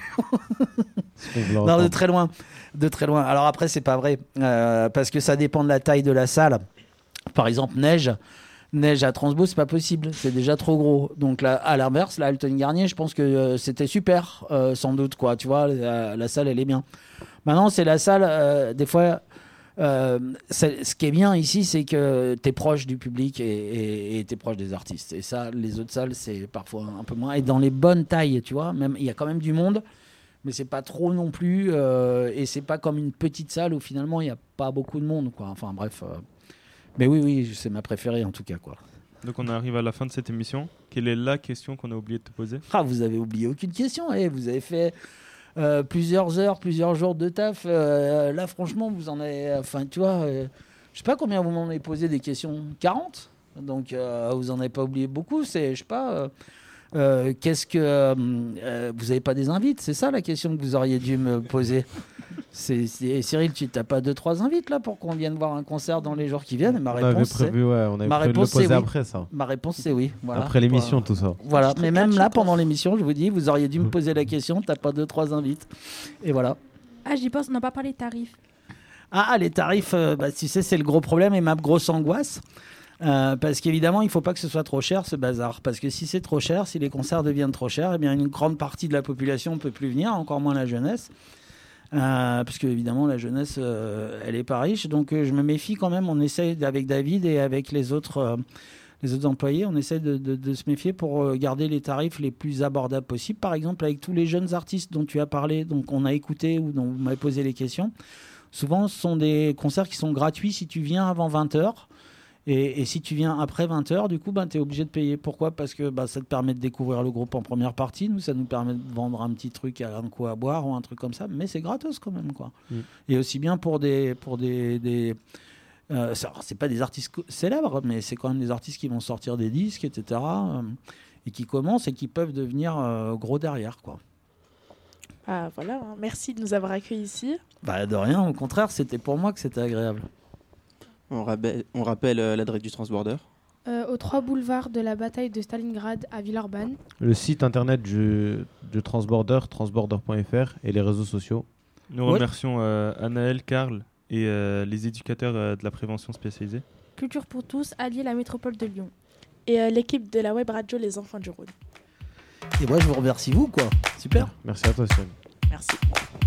F: de Lyon. Non, de très loin, de très loin. Alors après, c'est pas vrai, euh, parce que ça dépend de la taille de la salle. Par exemple, Neige, neige à Transbo, c'est pas possible, c'est déjà trop gros. Donc là, à l'inverse, la Alton Garnier, je pense que euh, c'était super, euh, sans doute, quoi. Tu vois, la, la salle, elle est bien. Maintenant, c'est la salle, euh, des fois, euh, c'est- ce qui est bien ici, c'est que tu es proche du public et tu es proche des artistes. Et ça, les autres salles, c'est parfois un peu moins. Et dans les bonnes tailles, tu vois, même il y a quand même du monde, mais c'est pas trop non plus. Euh, et c'est pas comme une petite salle où finalement il n'y a pas beaucoup de monde, quoi. Enfin bref. euh, Mais oui, oui, c'est ma préférée en tout cas, quoi.
A: Donc on arrive à la fin de cette émission. Quelle est la question qu'on a oublié de te poser?
F: Ah, vous avez oublié aucune question. Eh, vous avez fait euh, plusieurs heures, plusieurs jours de taf. Euh, là, franchement, vous en avez. Enfin, tu vois, euh, je sais pas combien vous m'en avez posé des questions. quarante. Donc, euh, vous en avez pas oublié beaucoup. C'est, je sais pas. euh, euh, qu'est-ce que. euh, euh, vous avez pas des invites? C'est ça la question que vous auriez dû me poser. C'est, c'est- Cyril, tu n'as pas deux, trois invites là pour qu'on vienne voir un concert dans les jours qui viennent? Et ma
E: On avait
F: réponse,
E: prévu, ouais, on avait
F: ma
E: prévu de le
F: réponse, c'est
E: poser
F: oui.
E: après ça.
F: Ma réponse, c'est oui. Voilà.
E: Après l'émission,
F: Voilà.
E: tout ça.
F: Voilà,
C: Je
F: mais
C: te
F: même
C: catch,
F: là,
C: je
F: pendant
C: pense.
F: l'émission, je vous dis, vous auriez dû me poser la question, t'as pas deux, trois invites. Et voilà.
H: Ah, j'y pense, on n'a pas parlé de tarifs.
F: Ah, les tarifs, euh, bah, tu sais, c'est le gros problème et ma grosse angoisse. Euh, parce qu'évidemment, il ne faut pas que ce soit trop cher, ce bazar. Parce que si c'est trop cher, si les concerts deviennent trop chers, eh bien, une grande partie de la population ne peut plus venir, encore moins la jeunesse. Euh, parce que évidemment la jeunesse euh, elle est pas riche, donc euh, je me méfie quand même. On essaye avec David et avec les autres euh, les autres employés, on essaie de, de- de se méfier pour euh, garder les tarifs les plus abordables possibles. Par exemple avec tous les jeunes artistes dont tu as parlé, donc on a écouté ou dont vous m'avez posé les questions, souvent ce sont des concerts qui sont gratuits si tu viens avant vingt heures. Et, et si tu viens après vingt heures, du coup, ben, tu es obligé de payer. Pourquoi? Parce que bah, ça te permet de découvrir le groupe en première partie. Nous, ça nous permet de vendre un petit truc, à, un coup à boire ou un truc comme ça. Mais c'est gratos quand même, quoi.
E: Mm.
F: Et aussi bien pour des... Pour des, des euh, ça- alors, c'est pas des artistes co- célèbres, mais c'est quand même des artistes qui vont sortir des disques, et cetera. euh, et qui commencent et qui peuvent devenir euh, gros derrière, quoi.
C: Ah, voilà, hein. Merci de nous avoir accueillis ici.
F: Bah, de rien, au contraire, c'était pour moi que c'était agréable.
D: On, rappelle- on rappelle euh, l'adresse du Transborder.
B: Euh, aux trois boulevards de la bataille de Stalingrad à Villeurbanne.
E: Le site internet du, du Transborder, transborder point f r et les réseaux sociaux.
A: Nous
F: Ouais.
A: remercions euh, Anaël, Karl et euh, les éducateurs euh, de la prévention spécialisée.
H: Culture pour tous, allier la métropole de Lyon.
C: Et euh, l'équipe de la web radio Les Enfants du Rhône.
F: Et moi, je vous remercie, vous, quoi. Super.
E: Merci à toi, Sven.
C: Merci.